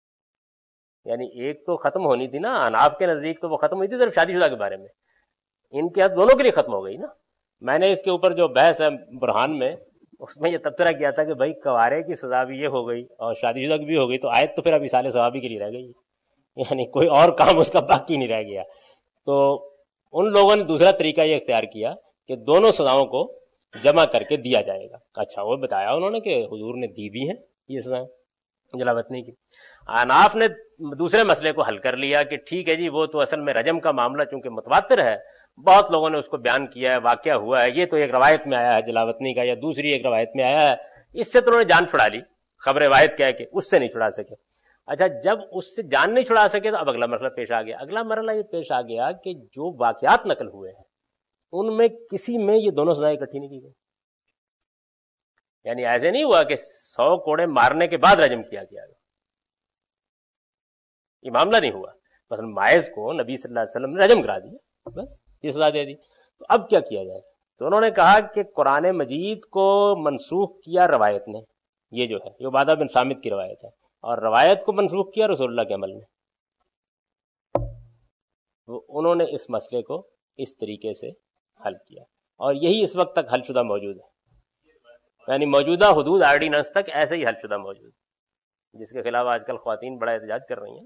یعنی ایک تو ختم ہونی تھی نا، احناف کے نزدیک تو وہ ختم ہوئی تھی صرف شادی شدہ کے بارے میں، ان کے ہاتھ دونوں کے لیے ختم ہو گئی نا۔ میں نے اس کے اوپر جو بحث ہے برہان میں، اس میں یہ تبصرہ کیا تھا کہ بھائی کنوارے کی سزا بھی یہ ہو گئی اور شادی شدہ کی بھی ہو گئی، تو آیت تو پھر اب اصال ثوابی کے لیے رہ گئی، یعنی کوئی اور کام اس کا باقی نہیں رہ گیا۔ تو ان لوگوں نے دوسرا طریقہ یہ اختیار کیا کہ دونوں سزاؤں کو جمع کر کے دیا جائے گا۔ اچھا، وہ بتایا انہوں نے کہ حضور نے دی بھی ہیں یہ سزائیں جلاوطنی کی۔ احناف نے دوسرے مسئلے کو حل کر لیا کہ ٹھیک ہے جی، وہ تو اصل میں رجم کا معاملہ چونکہ متواتر ہے، بہت لوگوں نے اس کو بیان کیا ہے، واقعہ ہوا ہے، یہ تو ایک روایت میں آیا ہے جلاوطنی کا، یا دوسری ایک روایت میں آیا ہے، اس سے تو انہوں نے جان چھڑا لی، خبر واحد کہہ کے اس سے نہیں چھڑا سکے۔ اچھا، جب اس سے جان نہیں چھڑا سکے تو اب اگلا مرحلہ پیش آ گیا۔ اگلا مرحلہ یہ پیش آ گیا کہ جو واقعات نقل ہوئے ہیں ان میں کسی میں یہ دونوں سزائیں اکٹھی نہیں کی گئی، یعنی ایسے نہیں ہوا کہ سو کوڑے مارنے کے بعد رجم کیا گیا، یہ معاملہ نہیں ہوا۔ مثلا ماعز کو نبی صلی اللہ علیہ وسلم نے رجم کرا دیا، بس یہ سزا دے دی، تو اب کیا کیا جائے؟ تو انہوں نے کہا کہ قرآن مجید کو منسوخ کیا روایت نے، یہ جو ہے یہ عبادہ بن صامت کی روایت ہے، اور روایت کو منسوخ کیا رسول اللہ کے عمل نے۔ تو انہوں نے اس مسئلے کو اس طریقے سے حل کیا، اور یہی اس وقت تک حل شدہ موجود ہے، یعنی موجودہ حدود آرڈیننس تک ایسے ہی حل شدہ موجود ہے، جس کے خلاف آج کل خواتین بڑا احتجاج کر رہی ہیں۔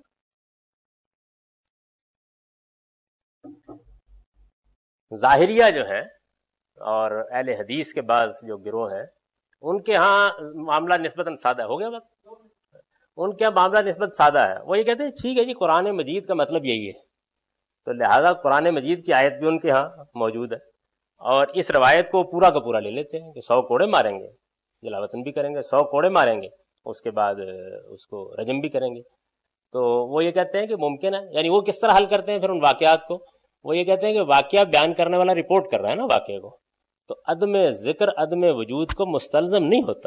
ظاہریہ جو ہیں اور اہل حدیث کے بعض جو گروہ ہیں، ان کے ہاں معاملہ نسبتاً سادہ ہو گیا، وقت ان کے ہاں معاملہ نسبت سادہ ہے، وہ یہ کہتے ہیں ٹھیک ہے جی قرآن مجید کا مطلب یہی ہے، تو لہذا قرآن مجید کی آیت بھی ان کے ہاں موجود ہے، اور اس روایت کو پورا کا پورا لے لیتے ہیں کہ سو کوڑے ماریں گے، جلاوطن بھی کریں گے، سو کوڑے ماریں گے، اس کے بعد اس کو رجم بھی کریں گے۔ تو وہ یہ کہتے ہیں کہ ممکن ہے، یعنی وہ کس طرح حل کرتے ہیں پھر ان واقعات کو؟ وہ یہ کہتے ہیں کہ واقعہ بیان کرنے والا رپورٹ کر رہا ہے نا واقعے کو، تو عدم ذکر عدم وجود کو مستلزم نہیں ہوتا،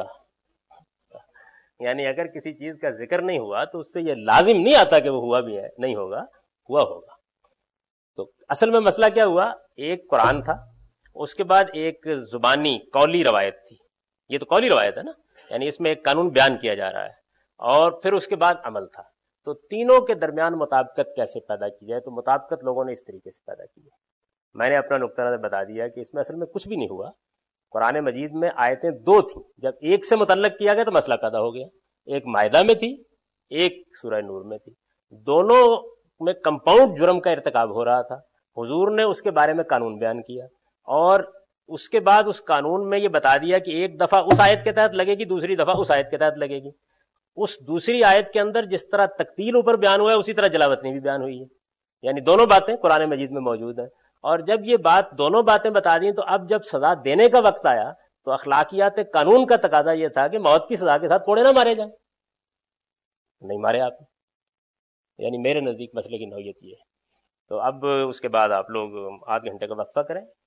یعنی اگر کسی چیز کا ذکر نہیں ہوا تو اس سے یہ لازم نہیں آتا کہ وہ ہوا بھی ہے، نہیں ہوگا، ہوا ہوگا۔ تو اصل میں مسئلہ کیا ہوا، ایک قرآن تھا، اس کے بعد ایک زبانی قولی روایت تھی، یہ تو قولی روایت ہے نا، یعنی اس میں ایک قانون بیان کیا جا رہا ہے، اور پھر اس کے بعد عمل تھا، تو تینوں کے درمیان مطابقت کیسے پیدا کی جائے؟ تو مطابقت لوگوں نے اس طریقے سے پیدا کی ہے۔ میں نے اپنا نقطہ نظر بتا دیا کہ اس میں اصل میں کچھ بھی نہیں ہوا، قرآن مجید میں آیتیں دو تھیں، جب ایک سے متعلق کیا گیا تو مسئلہ پیدا ہو گیا، ایک مائدہ میں تھی، ایک سورہ نور میں تھی، دونوں میں کمپاؤنڈ جرم کا ارتکاب ہو رہا تھا. حضور نے اس کے بارے میں قانون بیان کیا، اور اس کے بعد اس قانون میں یہ بتا دیا کہ ایک دفعہ اس آیت کے تحت لگے گی، دوسری دفعہ اس آیت کے تحت لگے گی. اس دوسری آیت کے اندر جس طرح تقتیل اوپر بیان ہوا ہے اسی طرح جلاوطنی بھی بیان ہوئی ہے، یعنی دونوں باتیں قرآن مجید میں موجود ہیں. اور جب یہ بات دونوں باتیں بتا دیں تو اب جب سزا دینے کا وقت آیا تو اخلاقیات قانون کا تقاضا یہ تھا کہ موت کی سزا کے ساتھ کوڑے نہ مارے جائیں. نہیں مارے آپ نے، یعنی میرے نزدیک مسئلے کی نوعیت یہ ہے. تو اب اس کے بعد آپ لوگ آدھ گھنٹے کا وقفہ کریں.